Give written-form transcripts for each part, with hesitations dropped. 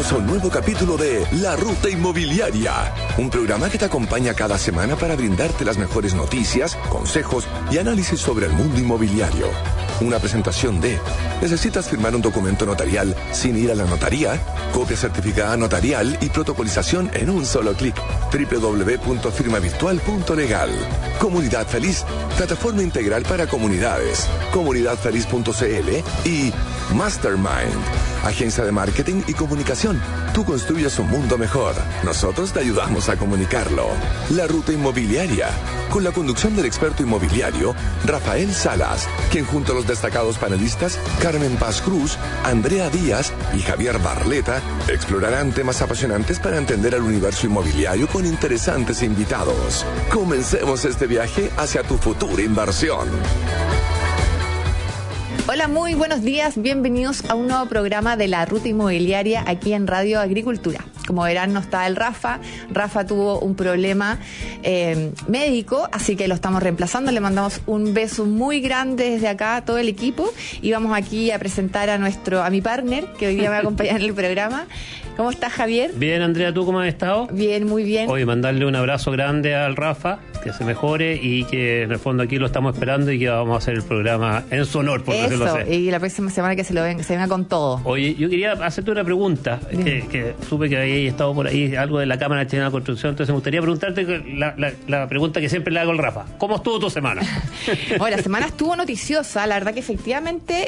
Bienvenidos a un nuevo capítulo de La Ruta Inmobiliaria, un programa que te acompaña cada semana para brindarte las mejores noticias, consejos y análisis sobre el mundo inmobiliario. Una presentación de: ¿necesitas firmar un documento notarial sin ir a la notaría? Copia certificada notarial y protocolización en un solo clic. www.firmavirtual.legal. Comunidad Feliz, plataforma integral para comunidades. Comunidadfeliz.cl y Mastermind, agencia de marketing y comunicación. Tú construyes un mundo mejor. Nosotros te ayudamos a comunicarlo. La Ruta Inmobiliaria, con la conducción del experto inmobiliario Rafael Salas, quien junto a los destacados panelistas Carmen Paz Cruz, Andrea Díaz y Javier Barleta explorarán temas apasionantes para entender el universo inmobiliario con interesantes invitados. Comencemos este viaje hacia tu futura inversión. Hola, muy buenos días, bienvenidos a un nuevo programa de La Ruta Inmobiliaria aquí en Radio Agricultura. Como verán, no está el Rafa tuvo un problema médico, así que lo estamos reemplazando. Le mandamos un beso muy grande desde acá a todo el equipo y vamos aquí a presentar a mi partner, que hoy día me va a acompañar en el programa. ¿Cómo estás, Javier? Bien, Andrea, ¿tú cómo has estado? Bien, muy bien. Hoy mandarle un abrazo grande al Rafa, que se mejore y que en el fondo aquí lo estamos esperando y que vamos a hacer el programa en su honor, por decirlo así. Y la próxima semana que se venga con todo. Oye, yo quería hacerte una pregunta, que supe que había estado por ahí algo de la Cámara Chilena de Construcción, entonces me gustaría preguntarte la pregunta que siempre le hago al Rafa. ¿Cómo estuvo tu semana? Bueno, la semana estuvo noticiosa, la verdad que efectivamente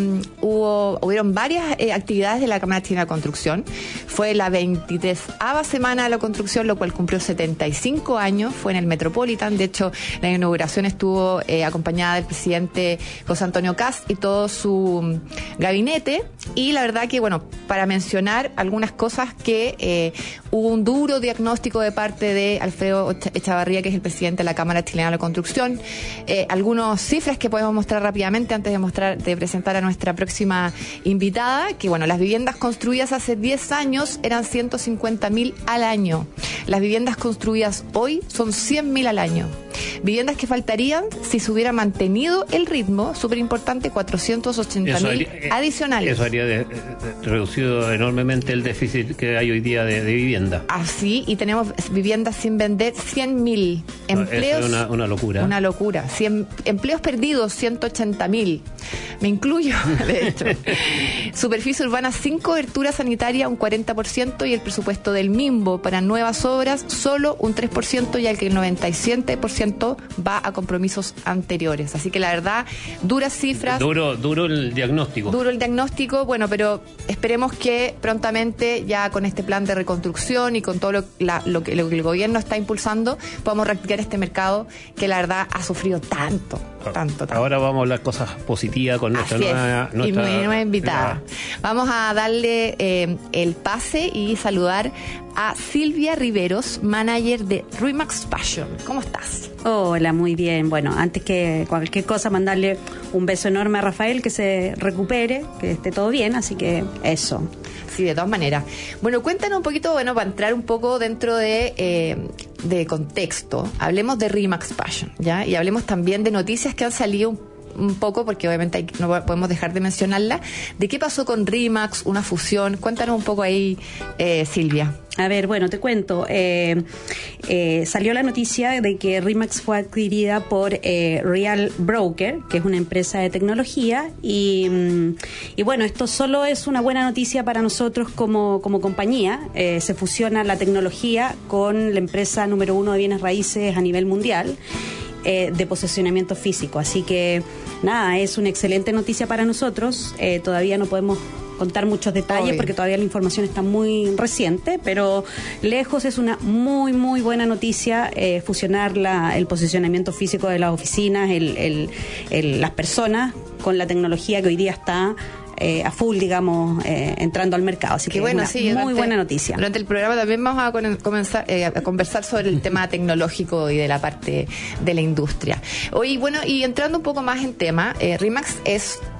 hubieron varias actividades de la Cámara Chilena de Construcción. Fue la 23ª semana de la construcción, lo cual cumplió 75 años, fue en el Metropolitan. De hecho, la inauguración estuvo acompañada del presidente José Antonio Kast y todo su gabinete. Y la verdad que, bueno, para mencionar algunas cosas que hubo un duro diagnóstico de parte de Alfredo Echavarría, que es el presidente de la Cámara Chilena de la Construcción. Algunas cifras que podemos mostrar rápidamente antes de presentar a nuestra próxima invitada, que bueno, las viviendas construidas hace 10 años eran 150.000 al año. Las viviendas construidas hoy son 100.000 al año. Viviendas que faltarían si se hubiera mantenido el ritmo, súper importante, 480.000 adicionales. Eso haría reducido enormemente el déficit que hay hoy día de vivienda. Así, y tenemos viviendas sin vender, 100.000 empleos. Eso es una locura. Una locura. Empleos perdidos, 180.000. Me incluyo, de hecho. Superficie urbana sin cobertura sanitaria, un 40%, y el presupuesto del MIMBO para nuevas obras, solo un 3%, ya que el 97% va a compromisos anteriores. Así que la verdad, duras cifras. Duro el diagnóstico. Duro el diagnóstico, bueno, pero esperemos que prontamente, ya con este plan de reconstrucción y con todo lo que el gobierno está impulsando, podamos reactivar este mercado que la verdad ha sufrido tanto. Ahora vamos a hablar cosas positivas con nuestra nueva invitada. Vamos a darle el pase y saludar a Silvia Riveros, manager de RE/MAX Fashion. ¿Cómo estás? Hola, muy bien. Bueno, antes que cualquier cosa, mandarle un beso enorme a Rafael, que se recupere, que esté todo bien, así que eso. Sí, de todas maneras. Bueno, cuéntanos un poquito, bueno, para entrar un poco dentro de contexto, hablemos de RE/MAX Fashion, ¿ya? Y hablemos también de noticias que han salido un poco, porque obviamente no podemos dejar de mencionarla, de qué pasó con RE/MAX, una fusión. Cuéntanos un poco ahí, Silvia. A ver, bueno, te cuento. Salió la noticia de que RE/MAX fue adquirida por Real Broker, que es una empresa de tecnología, y bueno, esto solo es una buena noticia para nosotros como compañía. Se fusiona la tecnología con la empresa número 1 de bienes raíces a nivel mundial, de posicionamiento físico. Así que nada, es una excelente noticia para nosotros. Todavía no podemos contar muchos detalles porque todavía la información está muy reciente, pero lejos es una muy muy buena noticia fusionar el posicionamiento físico de las oficinas, las personas con la tecnología que hoy día está a full, digamos, entrando al mercado. Así que bueno, sí, muy buena noticia. Durante el programa también vamos a conversar sobre el tema tecnológico y de la parte de la industria. Hoy, bueno, y entrando un poco más en tema, RE/MAX es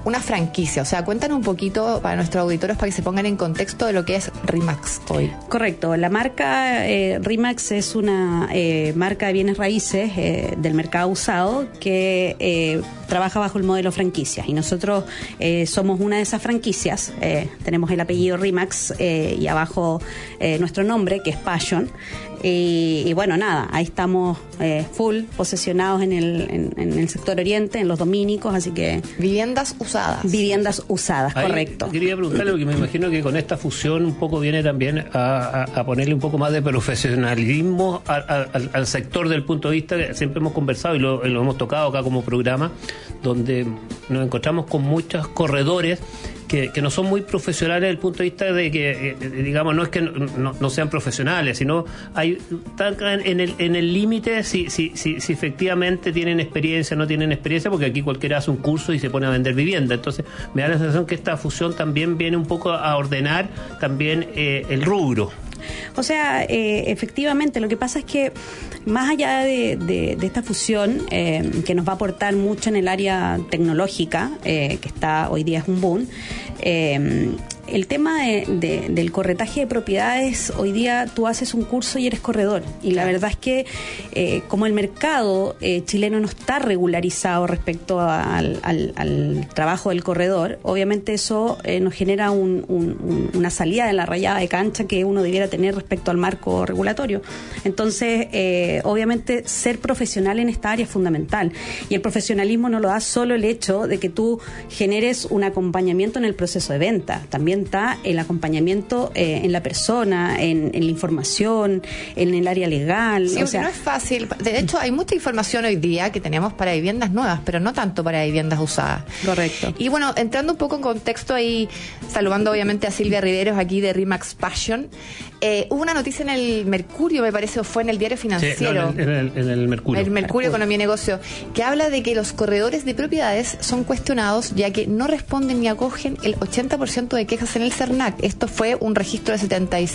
una franquicia. O sea, cuéntanos un poquito para nuestros auditores para que se pongan en contexto de lo que es RE/MAX hoy. Correcto. La marca RE/MAX es una marca de bienes raíces del mercado usado que trabaja bajo el modelo franquicia. Y nosotros somos una de esas franquicias. Tenemos el apellido RE/MAX y abajo nuestro nombre, que es Passion. Y bueno, nada, ahí estamos full posesionados en el sector oriente, en los dominicos, así que... Viviendas usadas. Viviendas usadas, ahí correcto. Quería preguntarle, porque me imagino que con esta fusión un poco viene también a ponerle un poco más de profesionalismo al sector, del punto de vista que siempre hemos conversado y lo hemos tocado acá como programa, donde nos encontramos con muchos corredores que no son muy profesionales desde el punto de vista de que, digamos, no es que no sean profesionales, sino están en el límite si efectivamente tienen experiencia o no tienen experiencia, porque aquí cualquiera hace un curso y se pone a vender vivienda. Entonces me da la sensación que esta fusión también viene un poco a ordenar también el rubro. O sea, efectivamente, lo que pasa es que más allá de esta fusión, que nos va a aportar mucho en el área tecnológica, que está hoy día es un boom, el tema del corretaje de propiedades, hoy día tú haces un curso y eres corredor. Y la verdad es que como el mercado chileno no está regularizado respecto al trabajo del corredor, obviamente eso nos genera una salida de la rayada de cancha que uno debiera tener respecto al marco regulatorio. Entonces, obviamente, ser profesional en esta área es fundamental. Y el profesionalismo no lo da solo el hecho de que tú generes un acompañamiento en el proceso de venta. También está el acompañamiento en la persona, en la información, en el área legal. Sí, o sea, no es fácil. De hecho, hay mucha información hoy día que tenemos para viviendas nuevas, pero no tanto para viviendas usadas. Correcto. Y bueno, entrando un poco en contexto ahí, saludando obviamente a Silvia Riveros aquí de RE/MAX Passion, hubo una noticia en el Mercurio, me parece, o fue en el Diario Financiero. Sí, en el Mercurio. El Mercurio, Economía y Negocio, que habla de que los corredores de propiedades son cuestionados ya que no responden ni acogen el 80% de quejas en el CERNAC. Esto fue un registro de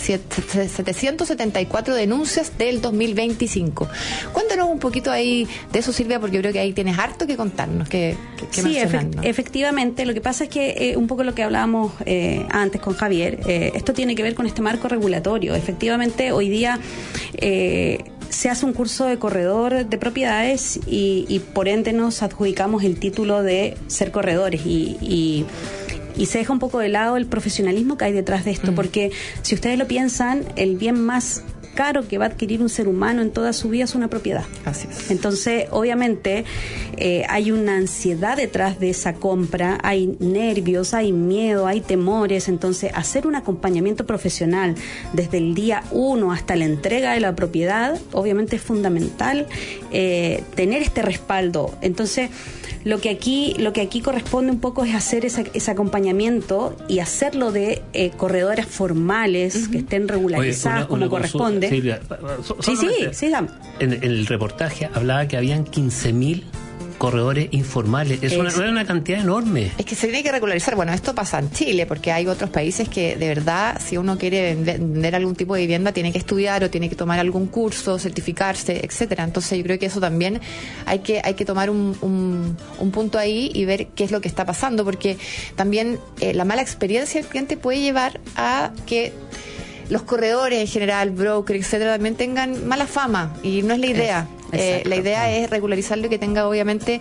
774 denuncias del 2025. Cuéntanos un poquito ahí de eso, Silvia, porque yo creo que ahí tienes harto que contarnos, que sí, efectivamente. Lo que pasa es que un poco lo que hablábamos antes con Javier, esto tiene que ver con este marco regulatorio. Efectivamente, hoy día se hace un curso de corredor de propiedades y por ende nos adjudicamos el título de ser corredores y se deja un poco de lado el profesionalismo que hay detrás de esto, porque si ustedes lo piensan, el bien más caro que va a adquirir un ser humano en toda su vida es una propiedad. Así es. Entonces, obviamente, hay una ansiedad detrás de esa compra, hay nervios, hay miedo, hay temores. Entonces, hacer un acompañamiento profesional desde el día 1 hasta la entrega de la propiedad, obviamente es fundamental tener este respaldo. Entonces, lo que aquí corresponde un poco es hacer ese acompañamiento y hacerlo de corredoras formales que estén regularizadas como corresponde. Silvia, sí, dame. En el reportaje hablaba que habían 15.000 corredores informales. Es una cantidad enorme. Es que se tiene que regularizar. Bueno, esto pasa en Chile, porque hay otros países que de verdad, si uno quiere vender algún tipo de vivienda, tiene que estudiar o tiene que tomar algún curso, certificarse, etcétera. Entonces yo creo que eso también hay que tomar un punto ahí y ver qué es lo que está pasando, porque también la mala experiencia del cliente puede llevar a que los corredores en general, brokers, etcétera, también tengan mala fama, y no es la idea. La idea es regularizarlo y que tenga obviamente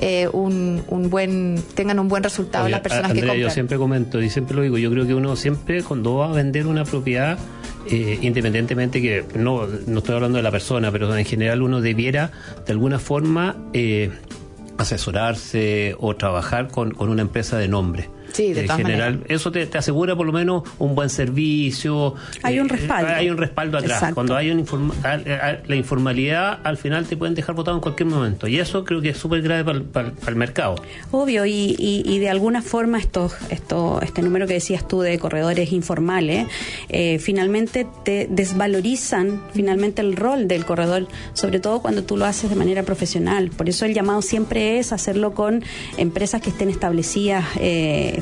tengan un buen resultado las personas Andrea, que compran. Yo siempre comento y siempre lo digo, yo creo que uno siempre cuando va a vender una propiedad, independientemente que no estoy hablando de la persona, pero en general uno debiera de alguna forma asesorarse o trabajar con una empresa de nombre. Sí, de todas general, maneras. eso te asegura por lo menos un buen servicio. Hay un respaldo. Hay un respaldo atrás. Exacto. Cuando hay la informalidad, al final te pueden dejar botado en cualquier momento. Y eso creo que es súper grave para el mercado. Obvio, y de alguna forma este número que decías tú de corredores informales, finalmente te desvalorizan finalmente el rol del corredor, sobre todo cuando tú lo haces de manera profesional. Por eso el llamado siempre es hacerlo con empresas que estén establecidas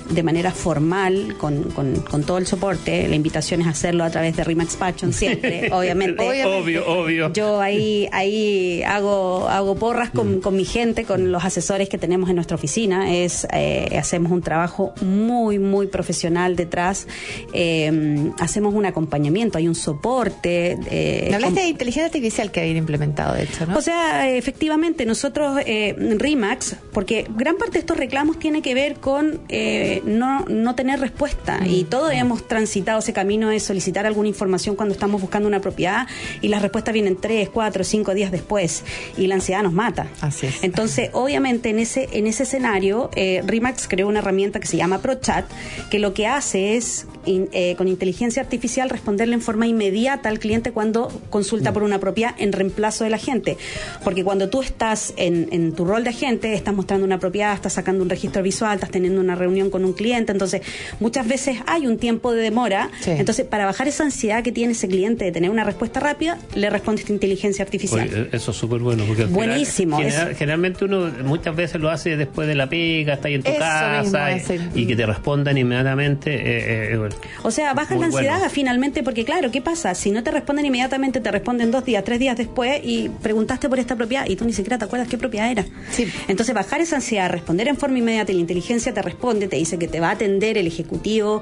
de manera formal, con todo el soporte. La invitación es hacerlo a través de RE/MAX Passion siempre, obviamente. Obvio. Yo ahí hago porras con mi gente, con los asesores que tenemos en nuestra oficina. Hacemos un trabajo muy, muy profesional detrás. Hacemos un acompañamiento, hay un soporte. Me hablaste de inteligencia artificial que habían implementado, de hecho, ¿no? O sea, efectivamente, nosotros, RE/MAX, porque gran parte de estos reclamos tiene que ver con no tener respuesta, y todos hemos transitado ese camino de solicitar alguna información cuando estamos buscando una propiedad, y las respuestas vienen 3, 4, 5 días después, y la ansiedad nos mata. Así es. Entonces, obviamente, en ese escenario, RE/MAX creó una herramienta que se llama ProChat, que lo que hace es, con inteligencia artificial, responderle en forma inmediata al cliente cuando consulta por una propiedad en reemplazo del agente. Porque cuando tú estás en tu rol de agente, estás mostrando una propiedad, estás sacando un registro visual, estás teniendo una reunión con un cliente, entonces muchas veces hay un tiempo de demora. Sí. Entonces, para bajar esa ansiedad que tiene ese cliente de tener una respuesta rápida, le responde esta inteligencia artificial. Oye, eso es súper bueno. Porque buenísimo. Generalmente uno muchas veces lo hace después de la pega, está ahí en tu casa y que te respondan inmediatamente. Bueno, o sea, bajas la ansiedad finalmente, porque claro, ¿qué pasa? Si no te responden inmediatamente, te responden 2 días, 3 días después, y preguntaste por esta propiedad y tú ni siquiera te acuerdas qué propiedad era. Sí. Entonces, bajar esa ansiedad, responder en forma inmediata, y la inteligencia te responde, te dice que te va a atender el ejecutivo,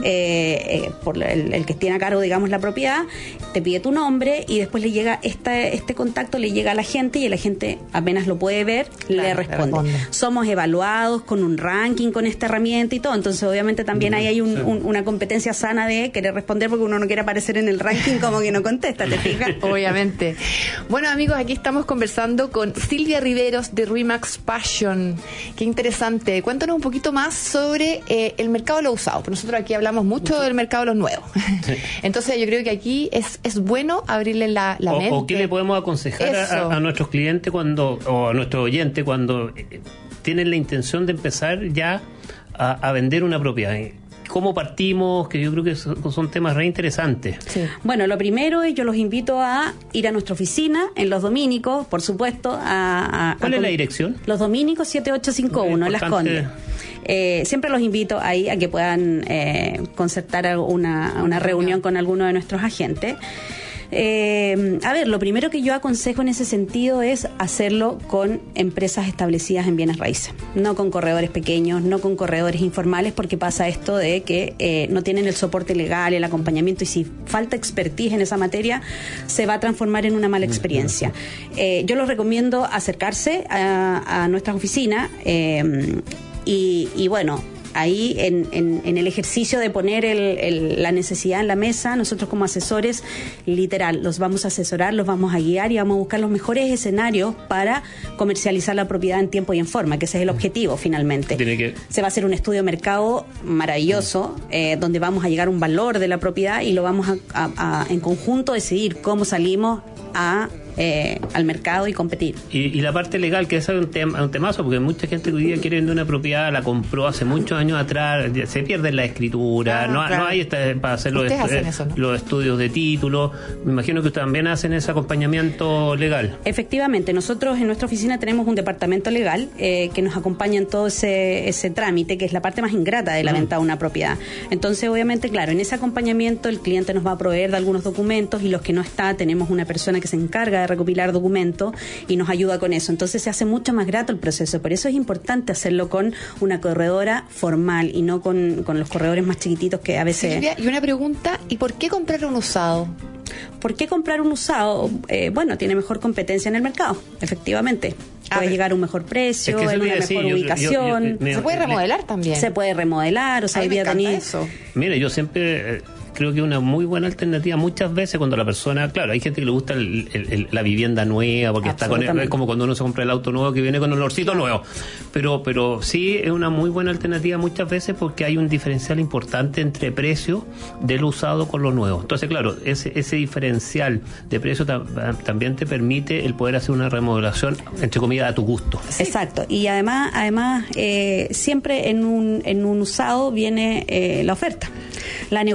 por el que tiene a cargo, digamos, la propiedad, te pide tu nombre, y después le llega este contacto, le llega a la gente, y el agente apenas lo puede ver, le responde. Somos evaluados con un ranking con esta herramienta y todo, entonces obviamente también ahí hay una competencia sana de querer responder, porque uno no quiere aparecer en el ranking como que no contesta, ¿te fijas? Obviamente. Bueno, amigos, aquí estamos conversando con Silvia Riveros de RE/MAX Passion. Qué interesante. Cuéntanos un poquito más sobre el mercado de los usados, porque nosotros aquí hablamos mucho del mercado de los nuevos. Sí. Entonces yo creo que aquí es bueno abrirle la mente. ¿O qué le podemos aconsejar a nuestros clientes o a nuestros oyentes cuando tienen la intención de empezar ya a vender una propiedad? ¿Cómo partimos? Que yo creo que son temas re interesantes. Sí. Bueno, lo primero es, yo los invito a ir a nuestra oficina en Los Domínicos, por supuesto. ¿Cuál es la dirección? Los Domínicos 7851, en Las Condes. Siempre los invito ahí a que puedan concertar una reunión con alguno de nuestros agentes. A ver, lo primero que yo aconsejo en ese sentido es hacerlo con empresas establecidas en bienes raíces, no con corredores pequeños, no con corredores informales, porque pasa esto de que no tienen el soporte legal, el acompañamiento, y si falta expertise en esa materia, se va a transformar en una mala experiencia. Yo les recomiendo acercarse a nuestras oficinas y bueno, ahí en el ejercicio de poner la necesidad en la mesa, nosotros como asesores, literal, los vamos a asesorar, los vamos a guiar y vamos a buscar los mejores escenarios para comercializar la propiedad en tiempo y en forma, que ese es el objetivo finalmente. Se va a hacer un estudio de mercado maravilloso, donde vamos a llegar a un valor de la propiedad y lo vamos a en conjunto decidir cómo salimos al mercado y competir. Y la parte legal, que es un temazo, porque mucha gente que hoy día quiere vender una propiedad, la compró hace muchos años atrás, se pierde la escritura, no hay para hacer los estudios de título. Me imagino que ustedes también hacen ese acompañamiento legal. Efectivamente, nosotros en nuestra oficina tenemos un departamento legal que nos acompaña en todo ese trámite, que es la parte más ingrata de la venta de una propiedad. Entonces, obviamente, claro, en ese acompañamiento el cliente nos va a proveer de algunos documentos, y los que no está, tenemos una persona que se encarga de recopilar documentos y nos ayuda con eso. Entonces se hace mucho más grato el proceso. Por eso es importante hacerlo con una corredora formal y no con los corredores más chiquititos que a veces... Silvia, y una pregunta, ¿y por qué comprar un usado? ¿Por qué comprar un usado? Bueno, tiene mejor competencia en el mercado, efectivamente. Puede llegar a un mejor precio, en una mejor ubicación. Se puede remodelar también. Se puede remodelar, o sea, me encanta eso. Mire, yo siempre... creo que es una muy buena alternativa muchas veces cuando la persona, claro, hay gente que le gusta la vivienda nueva, porque está es como cuando uno se compra el auto nuevo que viene con olorcito nuevo, pero sí es una muy buena alternativa muchas veces porque hay un diferencial importante entre precio del usado con lo nuevo. Entonces, claro, ese diferencial de precio también te permite el poder hacer una remodelación, entre comillas, a tu gusto. Exacto, y además siempre en un usado viene la oferta, la negociación, que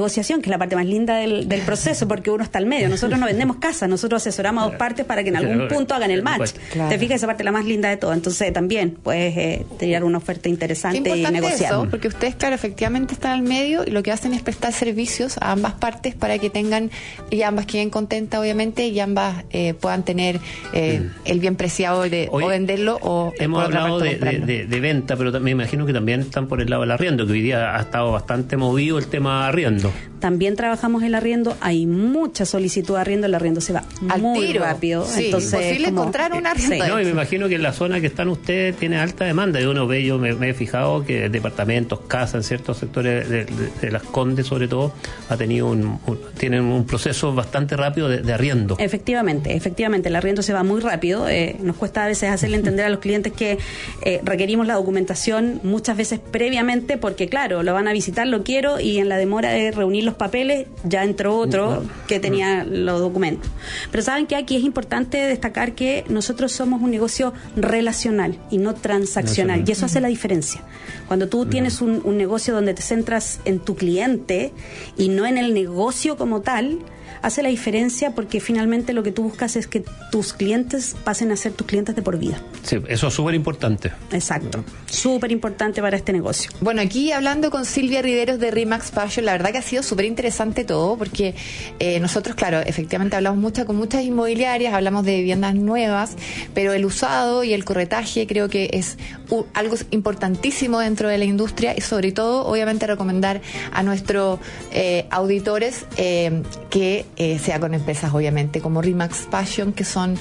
la parte más linda del proceso, porque uno está al medio. Nosotros no vendemos casa, nosotros asesoramos a dos partes para que en algún punto hagan el match. Claro. Te fijas, esa parte es la más linda de todo. Entonces también puedes tener una oferta interesante y negociar. Eso, porque ustedes, claro, efectivamente están al medio y lo que hacen es prestar servicios a ambas partes para que tengan, y ambas queden contentas, obviamente, y ambas puedan tener el bien preciado de o venderlo o hemos hablado de venta, pero me imagino que también están por el lado del arriendo, que hoy día ha estado bastante movido el tema arriendo. También trabajamos el arriendo, hay mucha solicitud de arriendo, el arriendo se va al muy tiro. rápido. Sí, entonces, imposible encontrar un arriendo. No, y me imagino que en la zona que están ustedes tiene alta demanda, y uno ve, yo me he fijado que departamentos, casas en ciertos sectores de Las Condes sobre todo, tienen un proceso bastante rápido de arriendo. Efectivamente, el arriendo se va muy rápido. Nos cuesta a veces hacerle entender a los clientes que requerimos la documentación muchas veces previamente, porque claro, lo van a visitar, lo quiero, y en la demora de reunir los papeles ya entró otro que tenía los documentos. Pero saben que aquí es importante destacar que nosotros somos un negocio relacional y no transaccional, y eso hace la diferencia. Cuando tú tienes un negocio donde te centras en tu cliente y no en el negocio como tal, hace la diferencia, porque finalmente lo que tú buscas es que tus clientes pasen a ser tus clientes de por vida. Sí, eso es súper importante. Exacto, súper importante para este negocio. Bueno, aquí hablando con Silvia Riveros de RE/MAX Fashion, la verdad que ha sido súper interesante todo, porque nosotros, claro, efectivamente hablamos con muchas inmobiliarias, hablamos de viviendas nuevas, pero el usado y el corretaje creo que es algo importantísimo dentro de la industria, y sobre todo, obviamente, recomendar a nuestros auditores que sea con empresas, obviamente, como RE/MAX Fashion, que son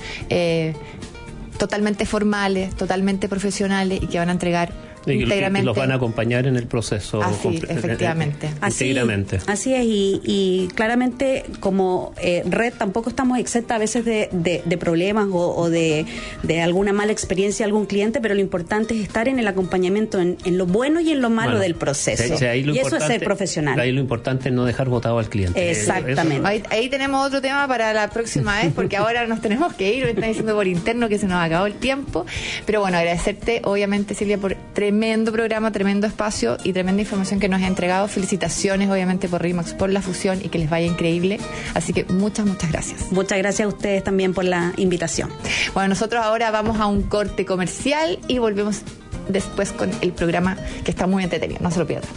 totalmente formales, totalmente profesionales y que van a entregar íntegramente. Que los van a acompañar en el proceso. Así, efectivamente. Íntegramente. Así es, y claramente como red tampoco estamos exentas a veces de problemas o de alguna mala experiencia de algún cliente, pero lo importante es estar en el acompañamiento, en lo bueno y en lo malo del proceso. Y eso es ser profesional. Ahí lo importante es no dejar botado al cliente. Exactamente. Ahí tenemos otro tema para la próxima vez, porque ahora nos tenemos que ir, me están diciendo por interno que se nos acabó el tiempo, pero bueno, agradecerte, obviamente, Silvia, por tremendo programa, tremendo espacio y tremenda información que nos ha entregado. Felicitaciones, obviamente, por RE/MAX, por la fusión, y que les vaya increíble. Así que muchas gracias. Muchas gracias a ustedes también por la invitación. Bueno, nosotros ahora vamos a un corte comercial y volvemos después con el programa, que está muy entretenido. No se lo pierdan.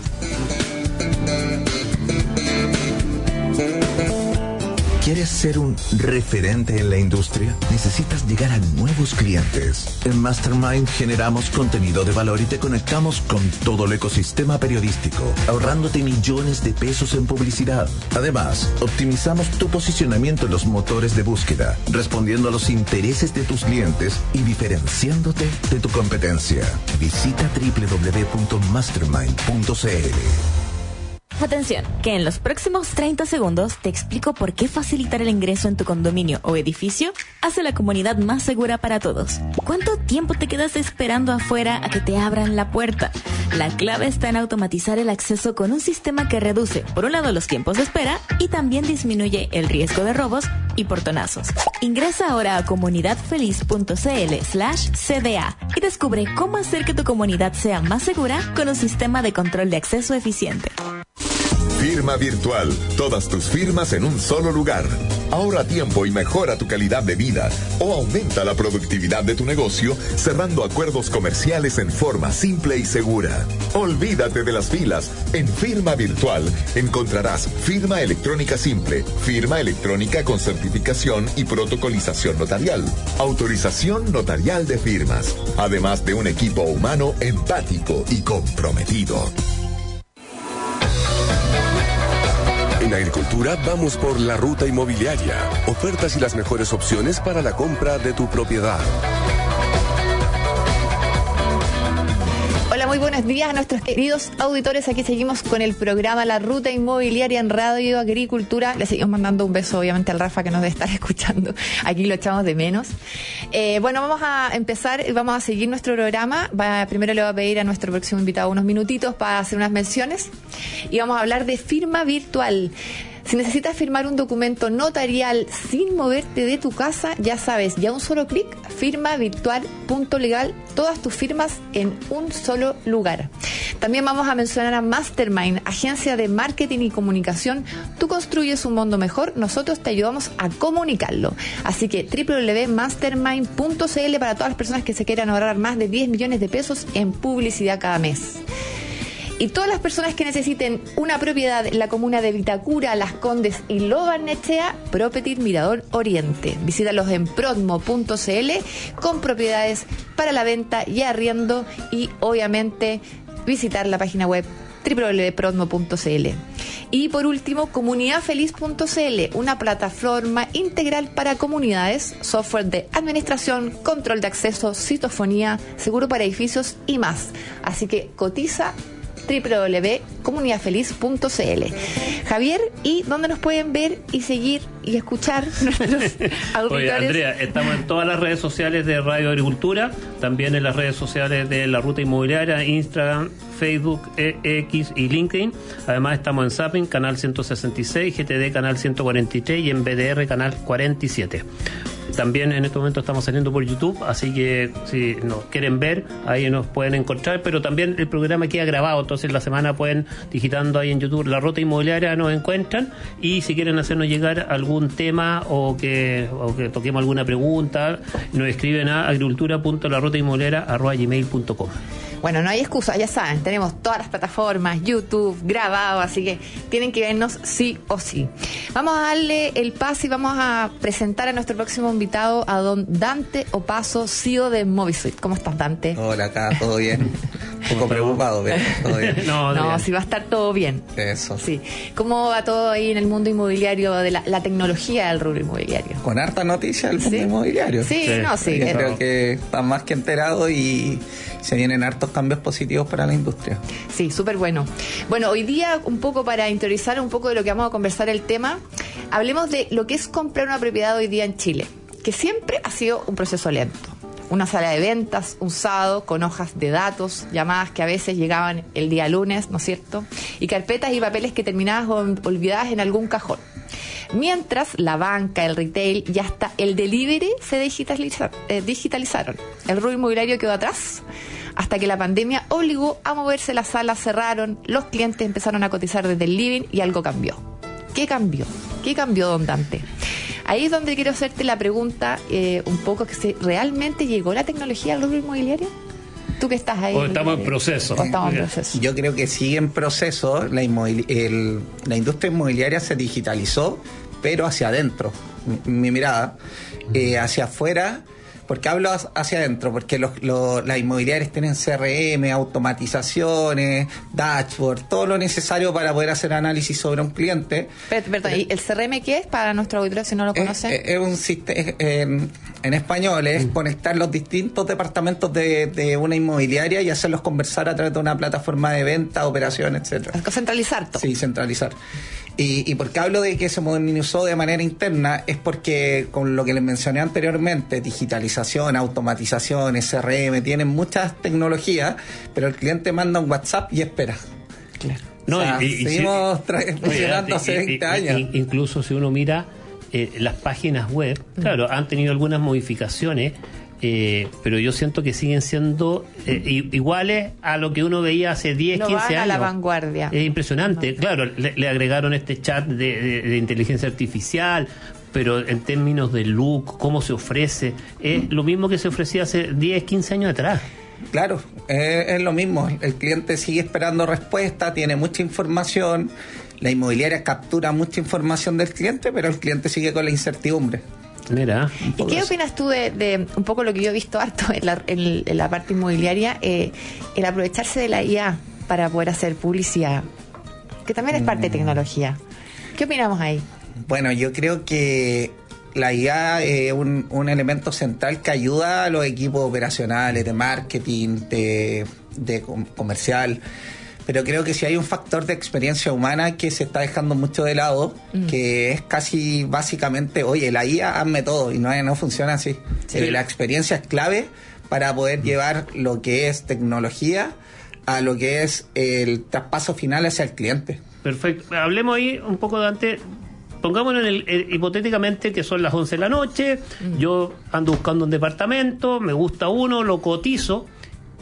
¿Quieres ser un referente en la industria? Necesitas llegar a nuevos clientes. En Mastermind generamos contenido de valor y te conectamos con todo el ecosistema periodístico, ahorrándote millones de pesos en publicidad. Además, optimizamos tu posicionamiento en los motores de búsqueda, respondiendo a los intereses de tus clientes y diferenciándote de tu competencia. Visita www.mastermind.cl. Atención, que en los próximos 30 segundos te explico por qué facilitar el ingreso en tu condominio o edificio hace la comunidad más segura para todos. ¿Cuánto tiempo te quedas esperando afuera a que te abran la puerta? La clave está en automatizar el acceso con un sistema que reduce, por un lado, los tiempos de espera y también disminuye el riesgo de robos y portonazos. Ingresa ahora a comunidadfeliz.cl/CDA y descubre cómo hacer que tu comunidad sea más segura con un sistema de control de acceso eficiente. Firma Virtual. Todas tus firmas en un solo lugar. Ahorra tiempo y mejora tu calidad de vida, o aumenta la productividad de tu negocio cerrando acuerdos comerciales en forma simple y segura. Olvídate de las filas. En Firma Virtual encontrarás firma electrónica simple, firma electrónica con certificación y protocolización notarial, autorización notarial de firmas, además de un equipo humano empático y comprometido. En Agricultura vamos por la ruta inmobiliaria. Ofertas y las mejores opciones para la compra de tu propiedad. Hola, muy buenos días a nuestros queridos auditores. Aquí seguimos con el programa La Ruta Inmobiliaria en Radio Agricultura. Le seguimos mandando un beso, obviamente, al Rafa, que nos debe estar escuchando. Aquí lo echamos de menos. Bueno, vamos a empezar, vamos a seguir nuestro programa. Primero le voy a pedir a nuestro próximo invitado unos minutitos para hacer unas menciones. Y vamos a hablar de firma virtual. Si necesitas firmar un documento notarial sin moverte de tu casa, ya sabes, ya un solo clic, firmavirtual.legal, todas tus firmas en un solo lugar. También vamos a mencionar a Mastermind, agencia de marketing y comunicación. Tú construyes un mundo mejor, nosotros te ayudamos a comunicarlo. Así que www.mastermind.cl para todas las personas que se quieran ahorrar más de 10 millones de pesos en publicidad cada mes. Y todas las personas que necesiten una propiedad en la comuna de Vitacura, Las Condes y Lo Barnechea, Property Mirador Oriente. Visítalos en prodmo.cl con propiedades para la venta y arriendo, y obviamente visitar la página web www.prodmo.cl. Y por último, comunidadfeliz.cl, una plataforma integral para comunidades, software de administración, control de acceso, citofonía, seguro para edificios y más. Así que cotiza www.comunidadfeliz.cl. Javier, ¿y dónde nos pueden ver y seguir y escuchar nuestros auditores? Oye, Andrea, estamos en todas las redes sociales de Radio Agricultura, también en las redes sociales de La Ruta Inmobiliaria, Instagram, Facebook, X y LinkedIn. Además estamos en Zapping, canal 166, GTD, canal 143 y en BDR, canal 47. También en este momento estamos saliendo por YouTube, así que si nos quieren ver, ahí nos pueden encontrar, pero también el programa queda grabado, entonces la semana pueden, digitando ahí en YouTube La Ruta Inmobiliaria, nos encuentran, y si quieren hacernos llegar algún tema o que toquemos alguna pregunta, nos escriben a agricultura.larutainmobiliaria@gmail.com. Bueno, no hay excusa, ya saben, tenemos todas las plataformas, YouTube, grabado, así que tienen que vernos sí o sí. Vamos a darle el pase y vamos a presentar a nuestro próximo invitado, a don Dante Opaso, CEO de Movisuite. ¿Cómo estás, Dante? Hola, acá, ¿todo bien? Un poco preocupado, pero todo bien. No, si va a estar todo bien. Eso. Sí. ¿Cómo va todo ahí en el mundo inmobiliario, de la tecnología del rubro inmobiliario? Con harta noticia del mundo inmobiliario. Sí. Creo que están más que enterados y se vienen hartos cambios positivos para la industria. Sí, súper bueno. Bueno, hoy día, un poco para interiorizar un poco de lo que vamos a conversar el tema, hablemos de lo que es comprar una propiedad hoy día en Chile, que siempre ha sido un proceso lento. Una sala de ventas, un sábado, con hojas de datos, llamadas que a veces llegaban el día lunes, ¿no es cierto? Y carpetas y papeles que terminaban olvidadas en algún cajón. Mientras la banca, el retail y hasta el delivery se digitalizaron. El rubro inmobiliario quedó atrás hasta que la pandemia obligó a moverse, las salas cerraron, los clientes empezaron a cotizar desde el living y algo cambió. ¿Qué cambió? ¿Qué cambió, don Dante? Ahí es donde quiero hacerte la pregunta un poco, que si realmente llegó la tecnología al rubro inmobiliario. Tú que estás ahí. O estamos en proceso. Yo creo que sigue en proceso. La industria inmobiliaria se digitalizó, pero hacia adentro. Mi mirada. Hacia afuera, ¿por qué hablo hacia adentro? Porque las inmobiliarias tienen CRM, automatizaciones, dashboard, todo lo necesario para poder hacer análisis sobre un cliente. Perdón, ¿y el CRM qué es para nuestro auditorio si no lo conocen? Es un sistema, en español, es conectar los distintos departamentos de una inmobiliaria y hacerlos conversar a través de una plataforma de venta, operación, etcétera. Centralizar todo. Sí, centralizar. Y porque hablo de que se modernizó de manera interna, es porque con lo que les mencioné anteriormente, digitalización, automatización, SRM, tienen muchas tecnologías, pero el cliente manda un WhatsApp y espera. Claro. No, seguimos funcionando hace 20 años. Incluso si uno mira las páginas web, claro, han tenido algunas modificaciones, pero yo siento que siguen siendo iguales a lo que uno veía hace 10, 15 años. A la vanguardia. Es impresionante, claro, le agregaron este chat de inteligencia artificial, pero en términos de look, cómo se ofrece, es lo mismo que se ofrecía hace 10, 15 años atrás. Claro, es lo mismo. El cliente sigue esperando respuesta, tiene mucha información, la inmobiliaria captura mucha información del cliente, pero el cliente sigue con la incertidumbre. Mira. ¿Y qué opinas tú de un poco lo que yo he visto harto en la parte inmobiliaria, el aprovecharse de la IA para poder hacer publicidad, que también es parte de tecnología? ¿Qué opinamos ahí? Bueno, yo creo que la IA es un elemento central que ayuda a los equipos operacionales, de marketing, de comercial. Pero creo que si hay un factor de experiencia humana que se está dejando mucho de lado, que es casi básicamente, oye, la IA hazme todo, y no funciona así. Sí. La experiencia es clave para poder llevar lo que es tecnología a lo que es el traspaso final hacia el cliente. Perfecto. Hablemos ahí un poco de antes. Pongámonos hipotéticamente que son las 11 de la noche, yo ando buscando un departamento, me gusta uno, lo cotizo.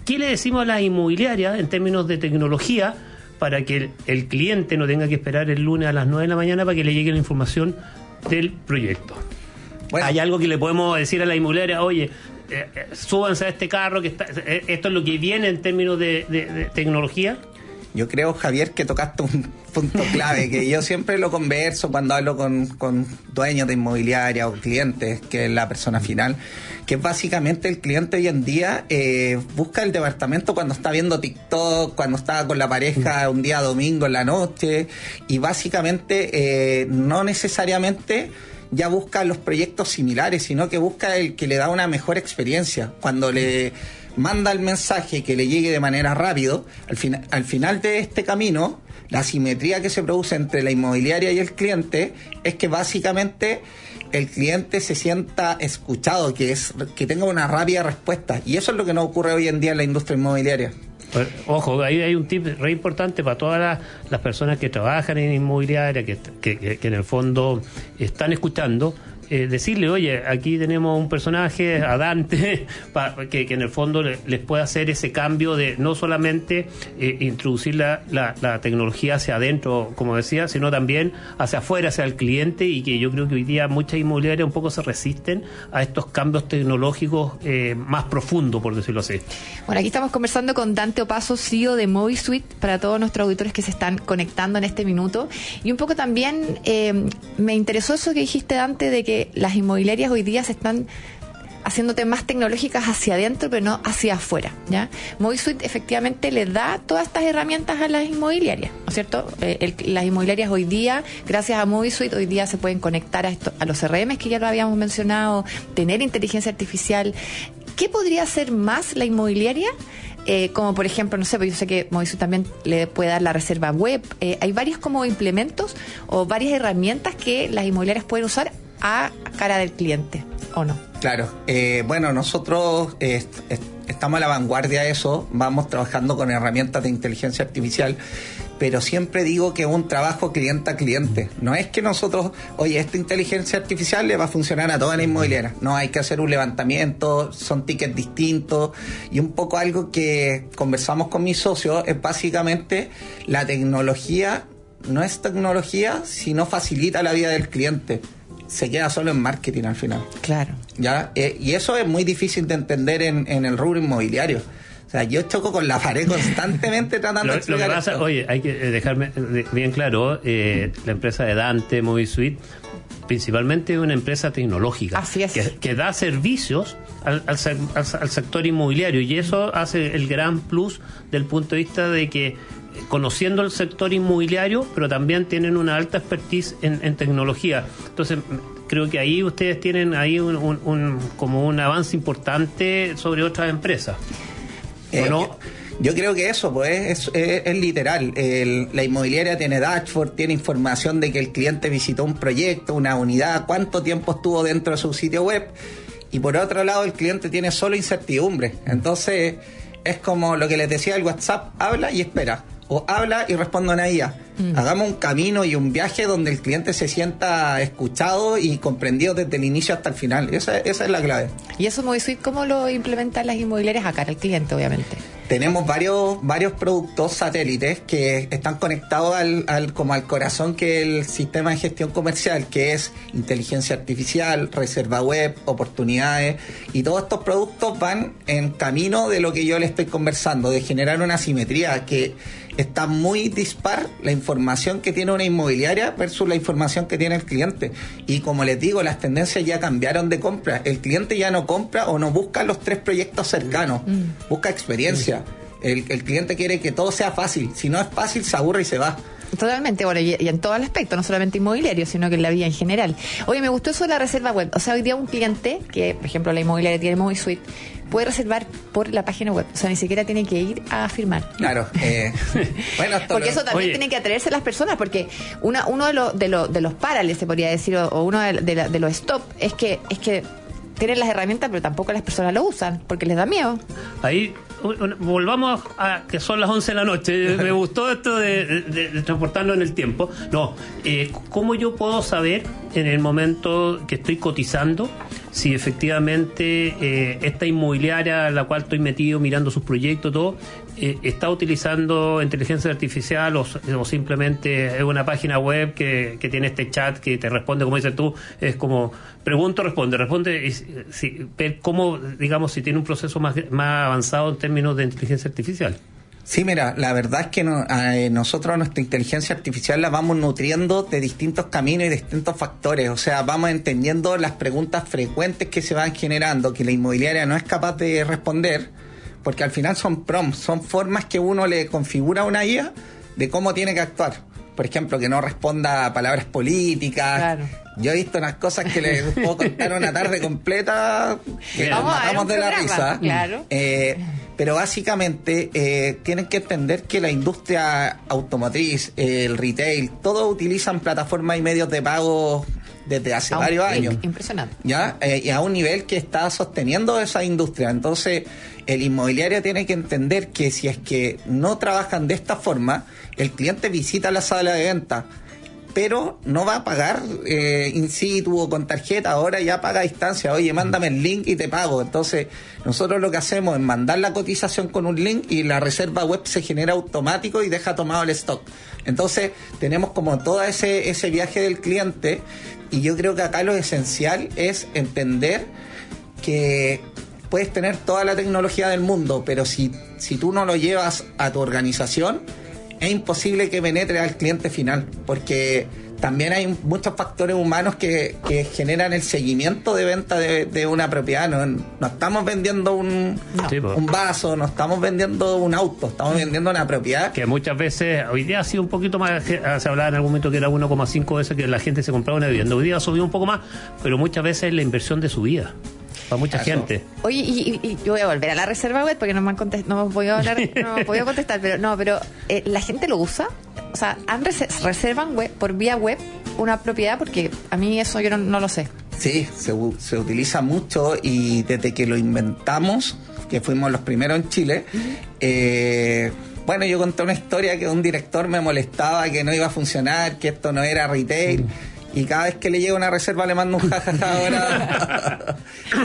¿qué le decimos a las inmobiliarias en términos de tecnología para que el cliente no tenga que esperar el lunes a las 9 de la mañana para que le llegue la información del proyecto? Bueno, ¿hay algo que le podemos decir a la inmobiliaria? Oye, súbanse a este carro, que esto es lo que viene en términos de tecnología. Yo creo, Javier, que tocaste un punto clave, que yo siempre lo converso cuando hablo con dueños de inmobiliaria o clientes, que es la persona final, que básicamente el cliente hoy en día busca el departamento cuando está viendo TikTok, cuando está con la pareja un día domingo en la noche, y básicamente no necesariamente ya busca los proyectos similares, sino que busca el que le da una mejor experiencia. Cuando le manda el mensaje que le llegue de manera rápido, al final de este camino, la simetría que se produce entre la inmobiliaria y el cliente es que básicamente el cliente se sienta escuchado, que tenga una rápida respuesta. Y eso es lo que no ocurre hoy en día en la industria inmobiliaria. Ojo, ahí hay un tip re importante para todas las personas que trabajan en inmobiliaria, que en el fondo están escuchando. Decirle, oye, aquí tenemos un personaje, a Dante, que en el fondo les puede hacer ese cambio de no solamente introducir la tecnología hacia adentro, como decía, sino también hacia afuera, hacia el cliente, y que yo creo que hoy día muchas inmobiliarias un poco se resisten a estos cambios tecnológicos más profundos, por decirlo así. Bueno, aquí estamos conversando con Dante Opazo, CEO de Movisuite, para todos nuestros auditores que se están conectando en este minuto. Y un poco también me interesó eso que dijiste, Dante, de que las inmobiliarias hoy día se están haciéndote más tecnológicas hacia adentro, pero no hacia afuera, ¿ya? Movisuite efectivamente le da todas estas herramientas a las inmobiliarias, ¿no es cierto? Las inmobiliarias hoy día, gracias a Movisuite, hoy día se pueden conectar a los CRM, que ya lo habíamos mencionado, tener inteligencia artificial. ¿Qué podría hacer más la inmobiliaria? Como por ejemplo, no sé, pues yo sé que Movisuite también le puede dar la reserva web. Hay varios como implementos o varias herramientas que las inmobiliarias pueden usar a cara del cliente, ¿o no? Claro. Bueno, nosotros estamos a la vanguardia de eso, vamos trabajando con herramientas de inteligencia artificial, pero siempre digo que es un trabajo cliente a cliente. No es que nosotros, oye, esta inteligencia artificial le va a funcionar a toda la inmobiliaria. No, hay que hacer un levantamiento, son tickets distintos, y un poco algo que conversamos con mis socios es básicamente la tecnología no es tecnología, sino facilita la vida del cliente. Se queda solo en marketing al final. Claro. ¿Ya? Y eso es muy difícil de entender en el rubro inmobiliario. O sea, yo choco con la pared constantemente tratando de explicar lo que pasa, esto. oye, hay que dejarme bien claro, la empresa de Dante, Movisuite, principalmente es una empresa tecnológica. Así es. Que da servicios al sector inmobiliario, y eso hace el gran plus del punto de vista de que conociendo el sector inmobiliario, pero también tienen una alta expertise en tecnología. Entonces, creo que ahí ustedes tienen ahí como un avance importante sobre otras empresas. ¿O no? Yo creo que eso pues es literal. La inmobiliaria tiene dashboard, tiene información de que el cliente visitó un proyecto, una unidad, cuánto tiempo estuvo dentro de su sitio web, y por otro lado el cliente tiene solo incertidumbre. Entonces es como lo que les decía el WhatsApp, habla y espera, o habla y responde una IA. Hagamos un camino y un viaje donde el cliente se sienta escuchado y comprendido desde el inicio hasta el final. Esa es la clave. ¿Y eso, Movisuite, cómo lo implementan las inmobiliarias a cara al cliente, obviamente? Tenemos varios productos satélites que están conectados como al corazón, que es el sistema de gestión comercial, que es inteligencia artificial, reserva web, oportunidades, y todos estos productos van en camino de lo que yo le estoy conversando, de generar una simetría que está muy dispar la información que tiene una inmobiliaria versus la información que tiene el cliente. Y como les digo, las tendencias ya cambiaron de compra. El cliente ya no compra o no busca los 3 proyectos cercanos, busca experiencia. El cliente quiere que todo sea fácil. Si no es fácil, se aburre y se va. Totalmente, bueno, y en todo el aspecto, no solamente inmobiliario, sino que en la vida en general. Oye, me gustó eso de la reserva web. O sea, hoy día un cliente, que por ejemplo la inmobiliaria tiene Movisuite, puede reservar por la página web. O sea, ni siquiera tiene que ir a firmar. Claro. Bueno, porque eso también tiene que atraerse a las personas, porque uno de los parales, se podría decir, o uno de los stop, es que tienen las herramientas, pero tampoco las personas lo usan, porque les da miedo. Ahí volvamos a que son las 11 de la noche. Me gustó esto de transportarlo en el tiempo. No, ¿cómo yo puedo saber en el momento que estoy cotizando si efectivamente esta inmobiliaria a la cual estoy metido mirando sus proyectos, todo, está utilizando inteligencia artificial o simplemente es una página web que tiene este chat que te responde, como dices tú, es como pregunto, responde, y, ver cómo, digamos, si tiene un proceso más avanzado en términos de inteligencia artificial. Sí, mira, la verdad es que nosotros nuestra inteligencia artificial la vamos nutriendo de distintos caminos y distintos factores. O sea, vamos entendiendo las preguntas frecuentes que se van generando, que la inmobiliaria no es capaz de responder, porque al final son prompts, son formas que uno le configura a una IA de cómo tiene que actuar. Por ejemplo, que no responda a palabras políticas. Claro. Yo he visto unas cosas que les puedo contar una tarde completa que nos matamos de la risa. Claro. Pero básicamente tienen que entender que la industria automotriz, el retail, todos utilizan plataformas y medios de pago desde hace varios años. Impresionante. ¿Ya? Y a un nivel que está sosteniendo esa industria. Entonces, el inmobiliario tiene que entender que si es que no trabajan de esta forma, el cliente visita la sala de venta, pero no va a pagar in situ o con tarjeta, ahora ya paga a distancia. Oye, mándame el link y te pago. Entonces, nosotros lo que hacemos es mandar la cotización con un link y la reserva web se genera automático y deja tomado el stock. Entonces, tenemos como todo ese viaje del cliente, y yo creo que acá lo esencial es entender que puedes tener toda la tecnología del mundo, pero si tú no lo llevas a tu organización, es imposible que penetre al cliente final, porque también hay muchos factores humanos que generan el seguimiento de venta de una propiedad. No estamos vendiendo un vaso, no estamos vendiendo un auto, estamos vendiendo una propiedad. Que muchas veces, hoy día ha sido un poquito más, se hablaba en algún momento que era 1,5 veces que la gente se compraba una vivienda. Hoy día ha subido un poco más, pero muchas veces es la inversión de su vida. Para mucha gente. Oye, y yo voy a volver a la reserva web porque no me voy a hablar, no voy a contestar, pero la gente lo usa. O sea, reservan web por vía web una propiedad, porque a mí eso yo no lo sé. Sí, se utiliza mucho, y desde que lo inventamos, que fuimos los primeros en Chile, bueno, yo conté una historia que un director me molestaba que no iba a funcionar, que esto no era retail. Y cada vez que le llega una reserva le mando un jajaja ahora.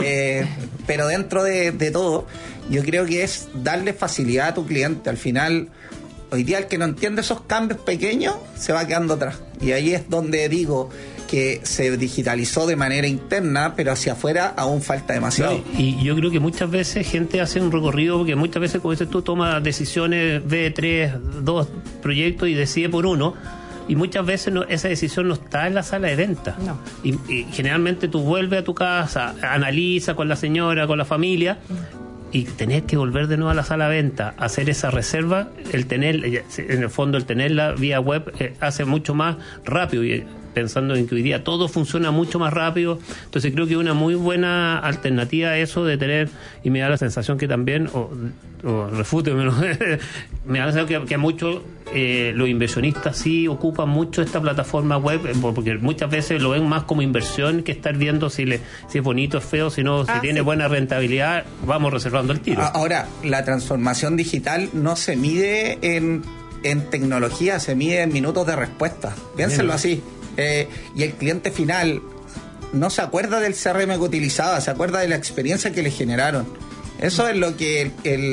Pero dentro de todo, yo creo que es darle facilidad a tu cliente. Al final, hoy día el que no entiende esos cambios pequeños se va quedando atrás. Y ahí es donde digo que se digitalizó de manera interna, pero hacia afuera aún falta demasiado. Y yo creo que muchas veces gente hace un recorrido, porque muchas veces, como dices tú, toma decisiones, ve 2 proyectos y decide por uno. Y muchas veces esa decisión no está en la sala de venta. No. Y generalmente tú vuelves a tu casa, analiza con la señora, con la familia, y tenés que volver de nuevo a la sala de venta, hacer esa reserva. En el fondo, el tenerla vía web hace mucho más rápido, y pensando en que hoy día todo funciona mucho más rápido. Entonces creo que una muy buena alternativa a eso de tener, y me da la sensación que también, o refúteme, me da la sensación que a muchos los inversionistas sí ocupan mucho esta plataforma web, porque muchas veces lo ven más como inversión que estar viendo si es bonito, es feo, si tiene buena rentabilidad, vamos reservando el tiro. Ahora, la transformación digital no se mide en tecnología, se mide en minutos de respuesta. Piénsenlo así. Y el cliente final no se acuerda del CRM que utilizaba, se acuerda de la experiencia que le generaron. Eso es lo que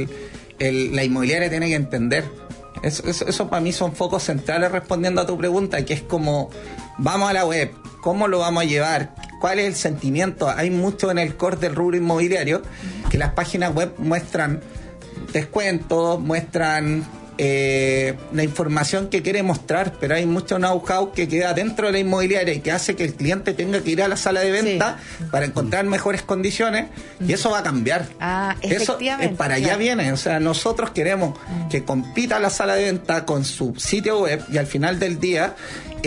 la inmobiliaria tiene que entender. Eso para mí son focos centrales respondiendo a tu pregunta, que es como, vamos a la web, ¿cómo lo vamos a llevar? ¿Cuál es el sentimiento? Hay mucho en el core del rubro inmobiliario que las páginas web muestran descuentos, muestran la información que quiere mostrar, pero hay mucho know-how que queda dentro de la inmobiliaria y que hace que el cliente tenga que ir a la sala de venta para encontrar mejores condiciones, y eso va a cambiar. Eso para allá viene. O sea, nosotros queremos que compita la sala de venta con su sitio web, y al final del día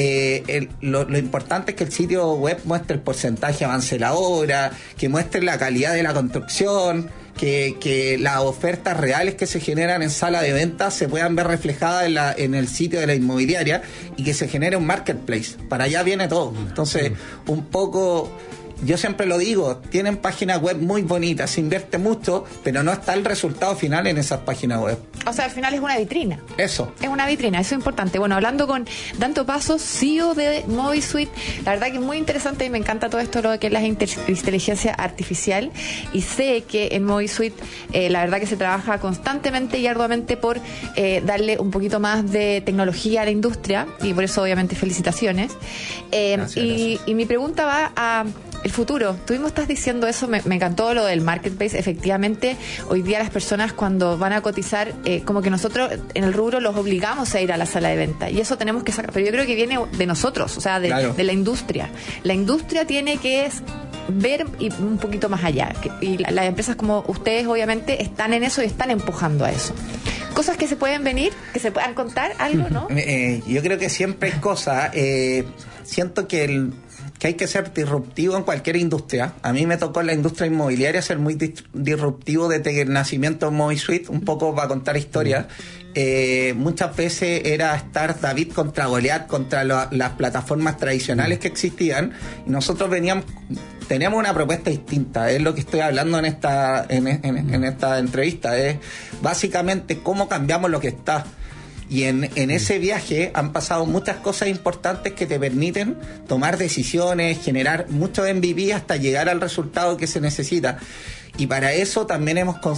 lo importante es que el sitio web muestre el porcentaje de avance de la obra, que muestre la calidad de la construcción, que las ofertas reales que se generan en sala de venta se puedan ver reflejadas en el sitio de la inmobiliaria, y que se genere un marketplace. Para allá viene todo. Entonces, un poco yo siempre lo digo, tienen páginas web muy bonitas, se invierte mucho, pero no está el resultado final en esas páginas web. O sea, al final es una vitrina. Eso. Es una vitrina, eso es importante. Bueno, hablando con Dante Opazo, CEO de Movisuite, la verdad que es muy interesante y me encanta todo esto, lo que es la inteligencia artificial, y sé que en Movisuite la verdad que se trabaja constantemente y arduamente por darle un poquito más de tecnología a la industria, y por eso obviamente felicitaciones. Gracias. Y mi pregunta va a el futuro. Tú mismo estás diciendo eso, me encantó lo del marketplace. Efectivamente, hoy día las personas cuando van a cotizar, como que nosotros en el rubro los obligamos a ir a la sala de venta, y eso tenemos que sacar, pero yo creo que viene de nosotros, o sea, de la industria. La industria tiene que ver y un poquito más allá, y las empresas como ustedes obviamente están en eso y están empujando a eso. Cosas que se pueden venir, que se puedan contar, algo, ¿no? Yo creo que siempre hay cosas. Siento que hay que ser disruptivo en cualquier industria. A mí me tocó en la industria inmobiliaria ser muy disruptivo desde el nacimiento de Movisuite, un poco para contar historias. Muchas veces era estar David contra Goliat, contra las plataformas tradicionales que existían, y nosotros teníamos una propuesta distinta. Es lo que estoy hablando en esta entrevista, es básicamente cómo cambiamos lo que está. Y en ese viaje han pasado muchas cosas importantes que te permiten tomar decisiones, generar muchos MVP hasta llegar al resultado que se necesita. Y para eso también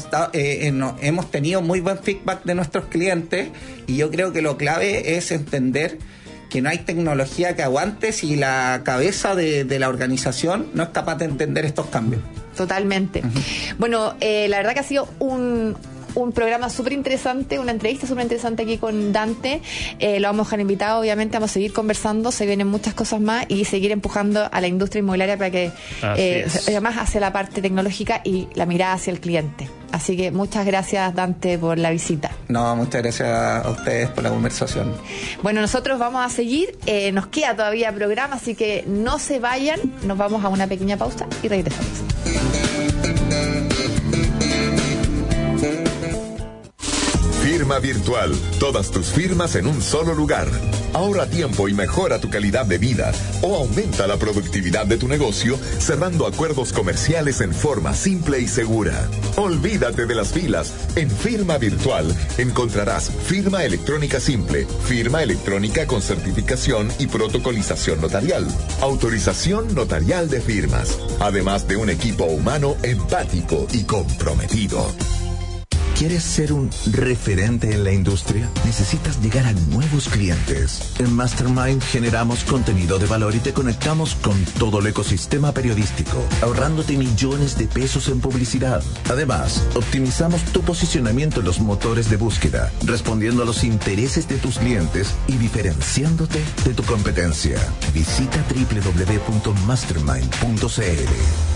hemos tenido muy buen feedback de nuestros clientes, y yo creo que lo clave es entender que no hay tecnología que aguante si la cabeza de la organización no es capaz de entender estos cambios. Totalmente. Bueno, la verdad que ha sido un programa súper interesante, una entrevista súper interesante aquí con Dante. Lo vamos a dejar invitado, obviamente vamos a seguir conversando, se vienen muchas cosas más, y seguir empujando a la industria inmobiliaria para que además hacia la parte tecnológica y la mirada hacia el cliente. Así que muchas gracias, Dante, por la visita. No, muchas gracias a ustedes por la conversación. Bueno, nosotros vamos a seguir, nos queda todavía programa, así que no se vayan, nos vamos a una pequeña pausa y regresamos. Firma Virtual. Todas tus firmas en un solo lugar. Ahorra tiempo y mejora tu calidad de vida, o aumenta la productividad de tu negocio cerrando acuerdos comerciales en forma simple y segura. Olvídate de las filas. En Firma Virtual encontrarás firma electrónica simple, firma electrónica con certificación y protocolización notarial, autorización notarial de firmas, además de un equipo humano empático y comprometido. ¿Quieres ser un referente en la industria? Necesitas llegar a nuevos clientes. En Mastermind generamos contenido de valor y te conectamos con todo el ecosistema periodístico, ahorrándote millones de pesos en publicidad. Además, optimizamos tu posicionamiento en los motores de búsqueda, respondiendo a los intereses de tus clientes y diferenciándote de tu competencia. Visita www.mastermind.cl.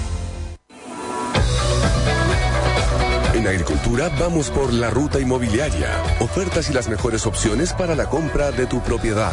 En agricultura vamos por la ruta inmobiliaria. Ofertas y las mejores opciones para la compra de tu propiedad.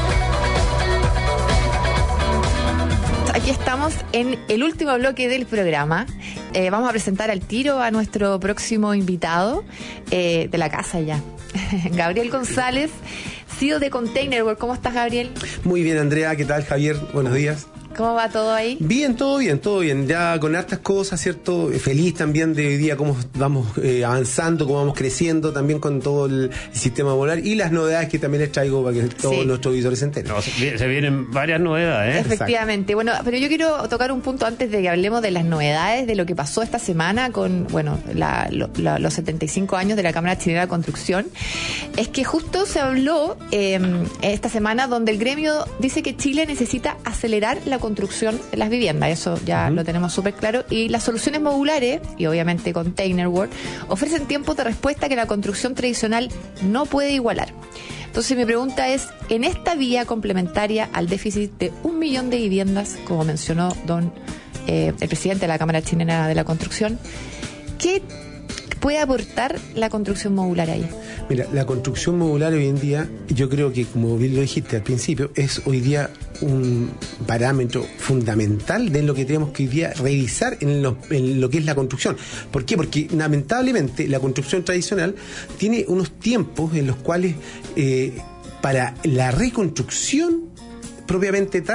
Aquí estamos en el último bloque del programa. Vamos a presentar al tiro a nuestro próximo invitado de la casa ya. Gabriel González, CEO de Container World. ¿Cómo estás, Gabriel? Muy bien, Andrea. ¿Qué tal, Javier? Buenos días. ¿Cómo va todo ahí? Bien, todo bien, todo bien. Ya con hartas cosas, ¿cierto? Feliz también de hoy día cómo vamos avanzando, cómo vamos creciendo también con todo el sistema modular y las novedades que también les traigo para que todos nuestros auditores se enteren. No, se vienen varias novedades, ¿eh? Efectivamente. Bueno, pero yo quiero tocar un punto antes de que hablemos de las novedades, de lo que pasó esta semana con, bueno, los 75 años de la Cámara Chilena de Construcción. Es que justo se habló esta semana donde el gremio dice que Chile necesita acelerar la construcción de las viviendas, eso ya lo tenemos súper claro, y las soluciones modulares, y obviamente Container World, ofrecen tiempos de respuesta que la construcción tradicional no puede igualar. Entonces mi pregunta es, en esta vía complementaria al déficit de 1 millón de viviendas, como mencionó el presidente de la Cámara Chilena de la Construcción, ¿qué puede aportar la construcción modular ahí? Mira, la construcción modular hoy en día, yo creo que, como bien lo dijiste al principio, es hoy día un parámetro fundamental de lo que tenemos que hoy día revisar en lo que es la construcción. ¿Por qué? Porque lamentablemente la construcción tradicional tiene unos tiempos en los cuales para la reconstrucción propiamente tal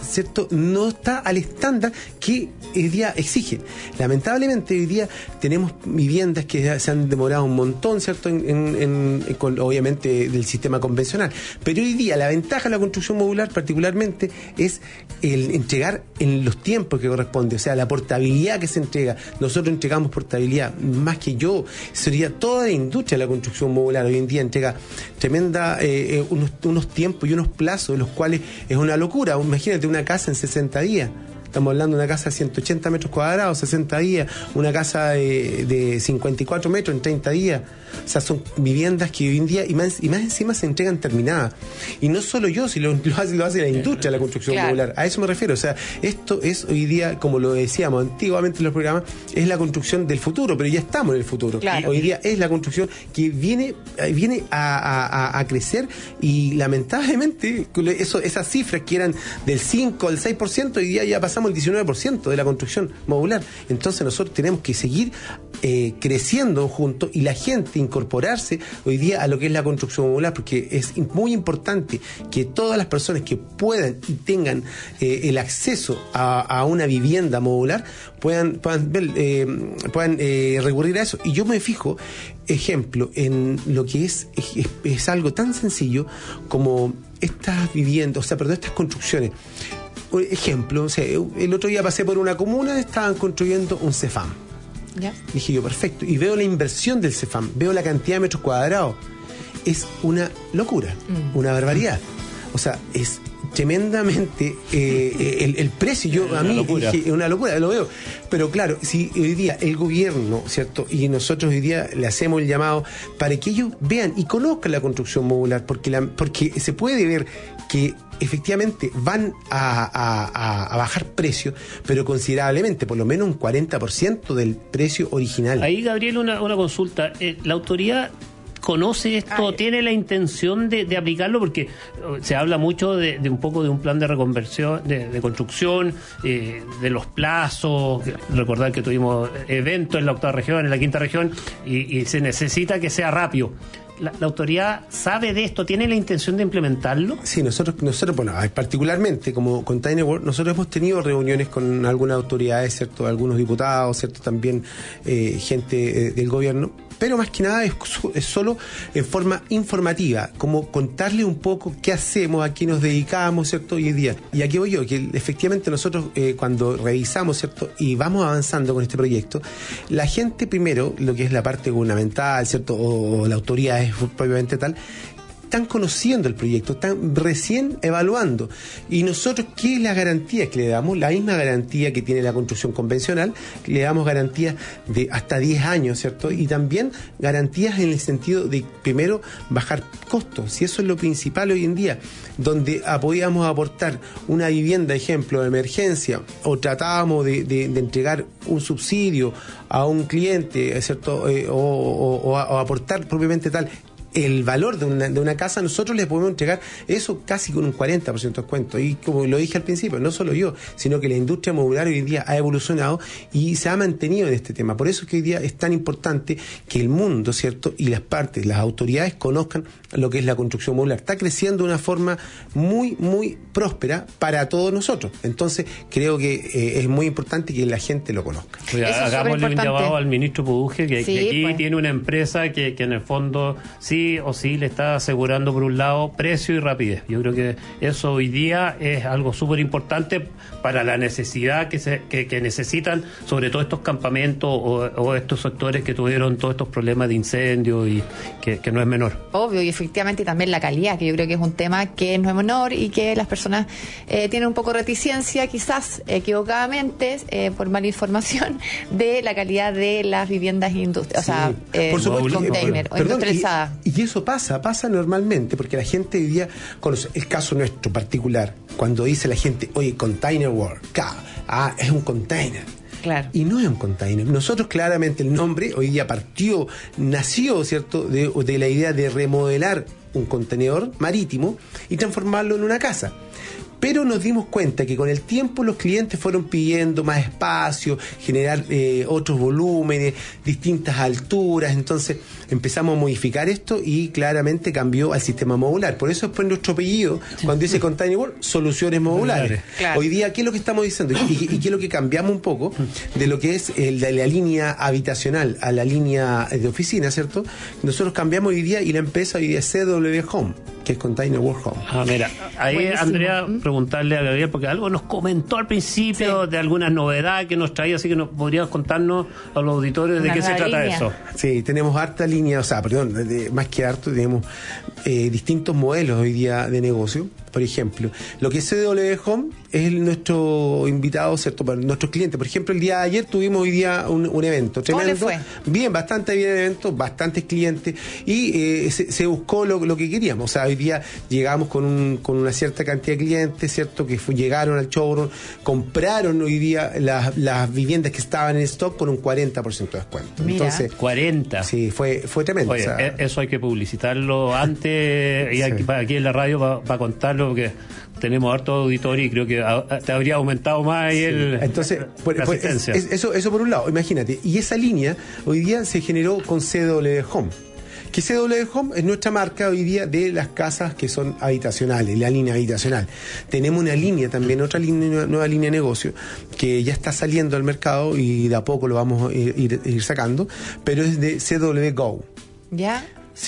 ¿cierto?, no está al estándar que hoy día exigen. Lamentablemente hoy día tenemos viviendas que se han demorado un montón, ¿cierto?, obviamente del sistema convencional. Pero hoy día la ventaja de la construcción modular particularmente es el entregar en los tiempos que corresponde, o sea, la portabilidad que se entrega. Nosotros entregamos portabilidad, más que yo, sería toda la industria de la construcción modular. Hoy en día entrega tremenda, unos tiempos y unos plazos, de los cuales es una locura. Imagínate una casa en 60 días. Estamos hablando de una casa de 180 metros cuadrados, 60 días, una casa de 54 metros en 30 días. O sea, son viviendas que hoy en día, y más encima, se entregan terminadas. Y no solo yo, si lo hace la industria de la construcción modular. A eso me refiero. O sea, esto es hoy día, como lo decíamos antiguamente en los programas, es la construcción del futuro, pero ya estamos en el futuro. Claro. Hoy día es la construcción que viene a crecer, y lamentablemente esas cifras que eran del 5 al 6%, hoy día ya pasamos el 19% de la construcción modular. Entonces nosotros tenemos que seguir creciendo juntos, y la gente incorporarse hoy día a lo que es la construcción modular, porque es muy importante que todas las personas que puedan y tengan el acceso a una vivienda modular puedan recurrir a eso. Y yo me fijo, ejemplo, en lo que es algo tan sencillo como estas viviendas, estas construcciones. Por ejemplo, o sea, el otro día pasé por una comuna, estaban construyendo un CEFAM. ¿Ya? Dije yo, perfecto. Y veo la inversión del CEFAM, veo la cantidad de metros cuadrados. Es una locura, una barbaridad. O sea, es tremendamente el precio. Yo a mí dije, es una locura, lo veo. Pero claro, si hoy día el gobierno, ¿cierto?, y nosotros hoy día le hacemos el llamado para que ellos vean y conozcan la construcción modular, porque se puede ver que efectivamente van a bajar precios, pero considerablemente, por lo menos un 40% del precio original. Ahí, Gabriel, una consulta. ¿La autoridad conoce esto, tiene la intención de aplicarlo? Porque se habla mucho de un poco de un plan de reconversión, de construcción, de los plazos. Recordar que tuvimos eventos en la 8ª región, en la 5ª región, y se necesita que sea rápido. ¿La autoridad sabe de esto? ¿Tiene la intención de implementarlo? Sí, nosotros bueno, particularmente como Container World, nosotros hemos tenido reuniones con algunas autoridades, ¿cierto?, algunos diputados, ¿cierto?, también gente del gobierno, pero más que nada es solo en forma informativa, como contarle un poco qué hacemos, a qué nos dedicamos, ¿cierto?, hoy en día. Y aquí voy yo, que efectivamente nosotros cuando revisamos, ¿cierto?, y vamos avanzando con este proyecto, la gente primero, lo que es la parte gubernamental, ¿cierto?, o la autoridad es propiamente tal, están conociendo el proyecto, están recién evaluando. Y nosotros, ¿qué es la garantía que le damos? La misma garantía que tiene la construcción convencional, le damos garantías de hasta 10 años, ¿cierto? Y también garantías en el sentido de, primero, bajar costos. Si eso es lo principal hoy en día, donde podíamos aportar una vivienda, ejemplo, de emergencia, o tratábamos de entregar un subsidio a un cliente, ¿cierto?, o aportar propiamente tal el valor de una casa, nosotros les podemos entregar eso casi con un 40% de descuento. Y como lo dije al principio, no solo yo, sino que la industria modular hoy en día ha evolucionado y se ha mantenido en este tema. Por eso es que hoy día es tan importante que el mundo, ¿cierto?, y las partes, las autoridades conozcan lo que es la construcción modular. Está creciendo de una forma muy, muy próspera para todos nosotros. Entonces, creo que es muy importante que la gente lo conozca. Hagámosle un llamado al ministro Puduje, que aquí tiene una empresa que en el fondo sí o sí le está asegurando, por un lado, precio y rapidez. Yo creo que eso hoy día es algo súper importante para la necesidad que necesitan, sobre todo estos campamentos o estos sectores que tuvieron todos estos problemas de incendio, y que no es menor. Obvio, y efectivamente también la calidad, que yo creo que es un tema que no es menor y que las personas tienen un poco de reticencia, quizás equivocadamente, por mala información, de la calidad de las viviendas por supuesto, container o industrializadas. Y eso pasa normalmente, porque la gente hoy día conoce el caso nuestro particular, cuando dice la gente, oye, Container World, es un container. Claro. Y no es un container. Nosotros claramente el nombre hoy día nació, ¿cierto?, de la idea de remodelar un contenedor marítimo y transformarlo en una casa. Pero nos dimos cuenta que con el tiempo los clientes fueron pidiendo más espacio, generar otros volúmenes, distintas alturas. Entonces empezamos a modificar esto y claramente cambió al sistema modular. Por eso después nuestro apellido, cuando dice Container World, soluciones modulares. Claro. Hoy día, ¿qué es lo que estamos diciendo? Y qué es lo que cambiamos un poco de lo que es de la línea habitacional a la línea de oficina, ¿cierto? Nosotros cambiamos hoy día y la empresa hoy día es CW Home, que es Container World Home. Mira, ahí Buenísimo. Andrea, preguntarle a Gabriel, porque algo nos comentó al principio de algunas novedades que nos traía, así que nos podrías contarnos a los auditores de Una qué se nueva trata línea. eso. Sí, tenemos harta línea, más que harto, tenemos distintos modelos hoy día de negocio. Por ejemplo, lo que es CW Home es nuestro invitado, ¿cierto? Para nuestros clientes. Por ejemplo, el día de ayer tuvimos hoy día un evento tremendo. ¿Cómo le fue? Bien, bastante bien el evento, bastantes clientes y se buscó lo que queríamos. O sea, hoy día llegamos con una cierta cantidad de clientes, ¿cierto? Que llegaron al showroom, compraron hoy día las viviendas que estaban en stock con un 40% de descuento. Mira. Entonces, 40. sí, fue tremendo. Oye, o sea, eso hay que publicitarlo antes y aquí en la radio para contarlo, porque tenemos harto auditorio y creo que te habría aumentado más ahí Entonces, la asistencia. eso por un lado, imagínate. Y esa línea hoy día se generó con CW Home. Que CW Home es nuestra marca hoy día de las casas que son habitacionales, la línea habitacional. Tenemos una línea también, nueva línea de negocio, que ya está saliendo al mercado y de a poco lo vamos a ir sacando, pero es de CW Go. ¿Ya?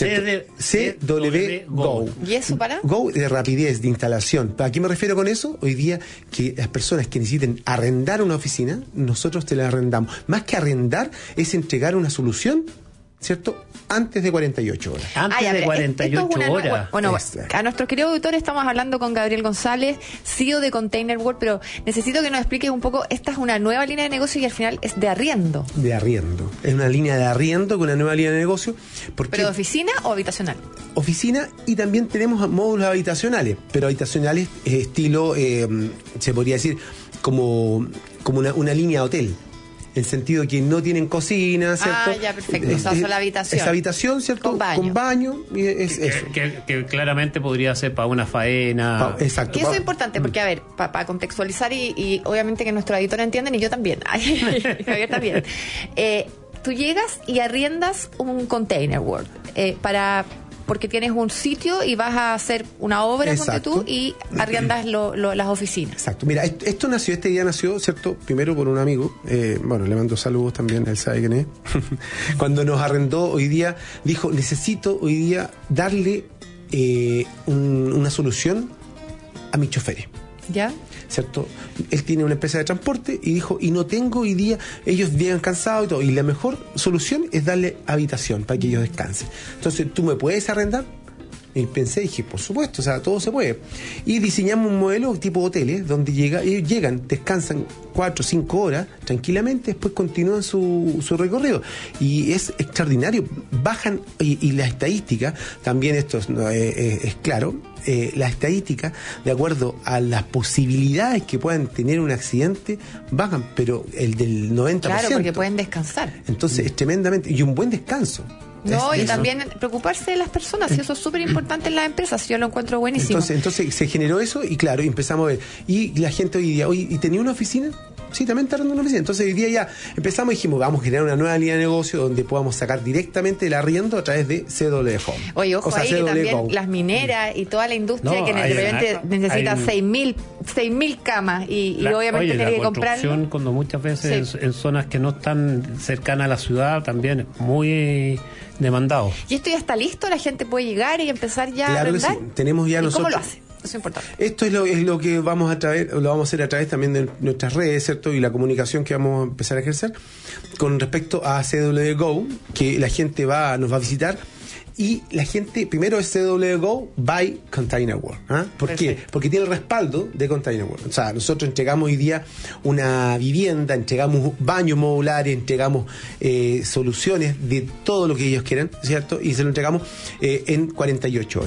CW Go. ¿Y eso para? Go de rapidez, de instalación. ¿Para qué me refiero con eso? Hoy día que las personas que necesiten arrendar una oficina, nosotros te la arrendamos. Más que arrendar, es entregar una solución, ¿cierto? Antes de 48 horas. Antes de 48 horas. Bueno, Exacto. a nuestros queridos auditores estamos hablando con Gabriel González, CEO de Container World, pero necesito que nos expliques un poco, esta es una nueva línea de negocio y al final es de arriendo. De arriendo. Es una línea de arriendo con una nueva línea de negocio. ¿Pero de oficina o habitacional? Oficina, y también tenemos módulos habitacionales, pero habitacionales estilo, se podría decir, como una línea de hotel. En el sentido que no tienen cocina, ¿cierto? Ah, ya, perfecto. O sea, solo habitación. Es habitación, ¿cierto? Con baño. Y es eso. Que claramente podría ser para una faena. Exacto. Que eso es importante, porque, a ver, para contextualizar y obviamente que nuestros editores entienden y yo también. Javier también. Tú llegas y arriendas un Container World porque tienes un sitio y vas a hacer una obra, ponte Exacto. tú, y arriendas las oficinas. Exacto. Mira, este día nació, ¿cierto? Primero por un amigo, le mando saludos también, él sabe quién es. Cuando nos arrendó hoy día, dijo, necesito hoy día darle una solución a mis choferes. ¿Ya? ¿Cierto? Él tiene una empresa de transporte y dijo, y no tengo hoy día, ellos llegan cansados y todo, y la mejor solución es darle habitación para que ellos descansen. Entonces, ¿tú me puedes arrendar? Y pensé, dije, por supuesto, o sea, todo se puede. Y diseñamos un modelo tipo hoteles, donde ellos llegan, descansan 4 o 5 horas tranquilamente, después continúan su recorrido. Y es extraordinario. Bajan, y la estadística, también esto es claro, la estadística, de acuerdo a las posibilidades que puedan tener un accidente, bajan, pero el del 90%. Claro, porque pueden descansar. Entonces, es tremendamente, y un buen descanso. No, y Eso. también preocuparse de las personas, y eso es súper importante en las empresas, yo lo encuentro buenísimo. Entonces se generó eso y claro, y empezamos a ver. Y la gente hoy día, ¿y tenía una oficina? Sí, también está arrendando una oficina. Entonces hoy día ya empezamos y dijimos, vamos a generar una nueva línea de negocio donde podamos sacar directamente el arriendo a través de CW Home. Oye, ojo, o sea, ahí que CW también Go. las mineras y toda la industria que obviamente necesita 6.000 camas y obviamente tiene que comprarlo. La construcción, cuando muchas veces Sí. en zonas que no están cercanas a la ciudad, también es muy demandado. ¿Y esto ya está listo? ¿La gente puede llegar y empezar ya Claro a que sí. arrendar? Tenemos ya ¿Y nosotros. cómo lo hace? Eso es importante. Esto es lo que vamos a traer, lo vamos a hacer a través también de nuestras redes, ¿cierto? Y la comunicación que vamos a empezar a ejercer con respecto a CW Go, que la gente nos va a visitar. Y la gente, primero es CW Go by Container World. ¿Por qué? Porque tiene el respaldo de Container World. O sea, nosotros entregamos hoy día una vivienda, entregamos baños modulares, entregamos soluciones de todo lo que ellos quieran, ¿cierto? Y se lo entregamos en 48 horas.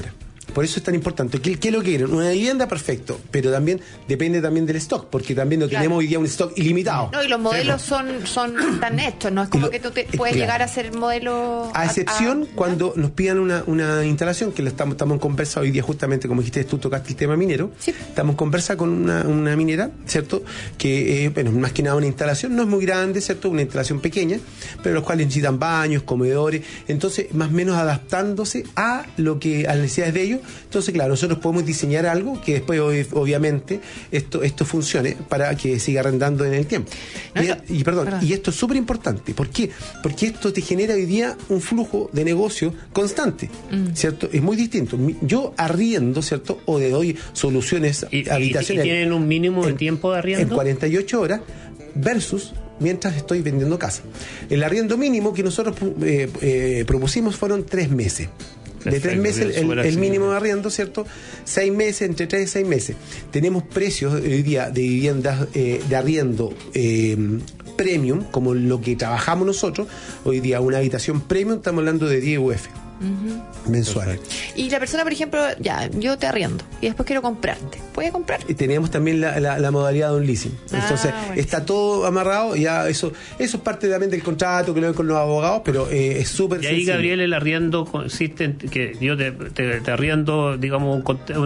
Por eso es tan importante. ¿Qué es lo que quieren? Una vivienda, perfecto, pero también depende también del stock, porque también no tenemos hoy día un stock ilimitado. No, y los modelos son tan hechos, no es como que tú puedes llegar a hacer modelo... A excepción cuando nos pidan una instalación, que estamos en conversa hoy día justamente, como dijiste, tú tocaste el tema minero, estamos en conversa con una minera, ¿cierto? Que, bueno, más que nada una instalación, no es muy grande, ¿cierto? Una instalación pequeña, pero los cuales necesitan baños, comedores, entonces más o menos adaptándose a las necesidades de ellos. Entonces, claro, nosotros podemos diseñar algo que después obviamente esto funcione para que siga arrendando en el tiempo. Y esto es súper importante. ¿Por qué? Porque esto te genera hoy día un flujo de negocio constante, ¿cierto? Es muy distinto. Yo arriendo, ¿cierto? O le doy soluciones habitacionales. ¿Y tienen un mínimo de tiempo de arriendo? En 48 horas versus mientras estoy vendiendo casa. El arriendo mínimo que nosotros propusimos fueron 3 meses. Perfecto, de 3 meses el mínimo de arriendo, ¿cierto? 6 meses, entre 3 y 6 meses. Tenemos precios hoy día de viviendas de arriendo premium, como lo que trabajamos nosotros. Hoy día una habitación premium, estamos hablando de 10 UF. Mensual. Y la persona, por ejemplo, yo te arriendo y después quiero comprarte, ¿puede comprar? Y tenemos también la modalidad de un leasing. Entonces, está todo amarrado, ya eso es parte también del contrato que lo ven con los abogados, pero es súper sencillo. Y ahí, Gabriel, el arriendo consiste en que yo te arriendo, digamos,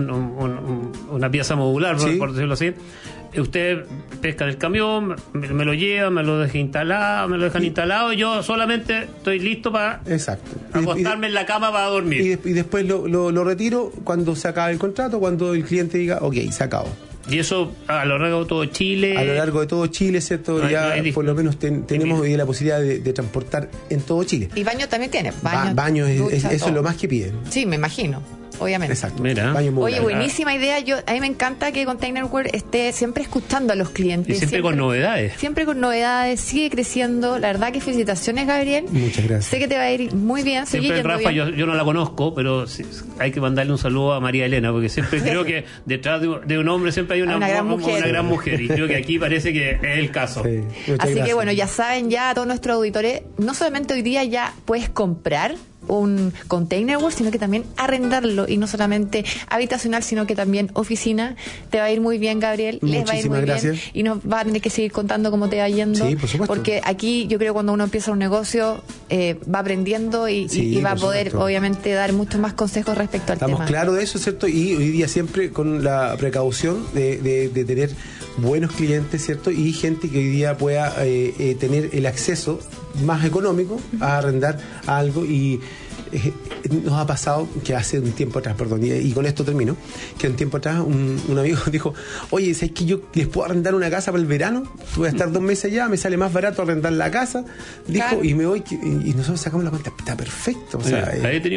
una pieza modular, por decirlo así. Usted pesca en el camión, me lo lleva, me lo dejan instalado, y yo solamente estoy listo para acostarme en la cama para dormir. Y después lo retiro cuando se acabe el contrato, cuando el cliente diga, ok, se acabó. Y eso a lo largo de todo Chile. A lo largo de todo Chile, ¿cierto? No por lo menos tenemos hoy día la posibilidad de transportar en todo Chile. Y baño también tiene. Baño eso es lo más que piden. Sí, me imagino. Obviamente. Exacto. Mira. Oye, buenísima idea. A mí me encanta que ContainerWare esté siempre escuchando a los clientes. Y siempre con novedades. Siempre con novedades, sigue creciendo. La verdad que felicitaciones, Gabriel. Muchas gracias. Sé que te va a ir muy bien. Siempre, Rafa, yo no la conozco, pero hay que mandarle un saludo a María Elena, porque siempre creo que detrás de un hombre siempre hay una gran mujer. Y creo que aquí parece que es el caso. Sí, así gracias. Que bueno, ya saben, ya a todos nuestros auditores, no solamente hoy día ya puedes comprar un ContainerWare, sino que también arrendarlo, y no solamente habitacional, sino que también oficina. Te va a ir muy bien, Gabriel. Les va a ir muy bien y nos va a tener que seguir contando cómo te va yendo. Sí, por supuesto. Porque aquí yo creo que cuando uno empieza un negocio va aprendiendo y va a poder obviamente dar muchos más consejos respecto al tema. Estamos claros de eso, ¿cierto? Y hoy día siempre con la precaución de tener buenos clientes, ¿cierto? Y gente que hoy día pueda tener el acceso más económico a arrendar algo. Y nos ha pasado que hace un tiempo atrás, y con esto termino, que un tiempo atrás un amigo dijo, oye, ¿sabes que yo les puedo arrendar una casa para el verano? Voy a estar 2 meses allá, me sale más barato arrendar la casa, dijo, claro. Y me voy, y nosotros sacamos la cuenta, está perfecto. O sea, ahí tenía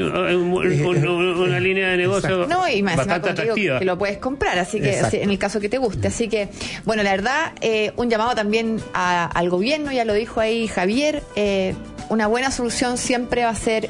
una línea de negocio bastante atractiva. Que lo puedes comprar, así que en el caso que te guste. Así que, bueno, la verdad, un llamado también al gobierno, ya lo dijo ahí Javier, una buena solución siempre va a ser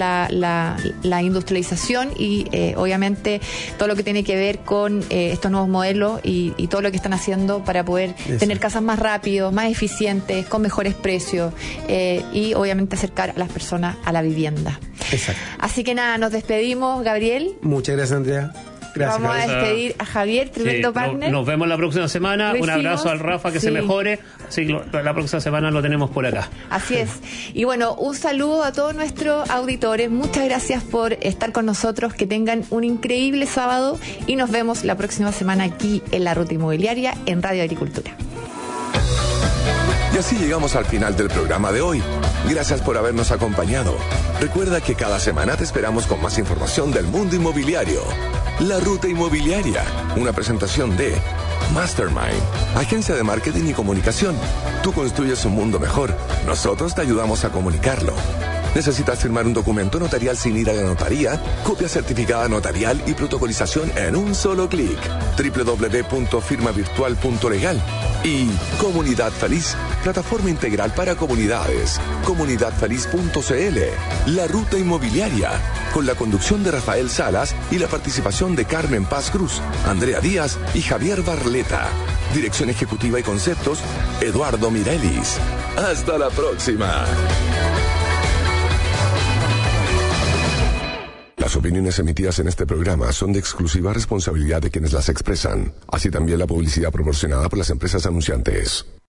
la industrialización y obviamente todo lo que tiene que ver con estos nuevos modelos y todo lo que están haciendo para poder tener casas más rápido, más eficientes, con mejores precios y obviamente acercar a las personas a la vivienda. Exacto. Así que nada, nos despedimos, Gabriel. Muchas gracias, Andrea. Gracias, vamos a despedir a Javier, tremendo partner. Nos vemos la próxima semana. Un abrazo al Rafa, que se mejore. Así que la próxima semana lo tenemos por acá. Así es. Y bueno, un saludo a todos nuestros auditores. Muchas gracias por estar con nosotros. Que tengan un increíble sábado y nos vemos la próxima semana aquí en La Ruta Inmobiliaria en Radio Agricultura. Y así llegamos al final del programa de hoy. Gracias por habernos acompañado. Recuerda que cada semana te esperamos con más información del mundo inmobiliario. La Ruta Inmobiliaria, una presentación de Mastermind, agencia de marketing y comunicación. Tú construyes un mundo mejor, nosotros te ayudamos a comunicarlo. ¿Necesitas firmar un documento notarial sin ir a la notaría? Copia certificada notarial y protocolización en un solo clic. www.firmavirtual.legal. Y Comunidad Feliz, plataforma integral para comunidades. Comunidadfeliz.cl. La Ruta Inmobiliaria, con la conducción de Rafael Salas y la participación de Carmen Paz Cruz, Andrea Díaz y Javier Barleta. Dirección ejecutiva y conceptos, Eduardo Mirelis. Hasta la próxima. La Las opiniones emitidas en este programa son de exclusiva responsabilidad de quienes las expresan, así también la publicidad proporcionada por las empresas anunciantes.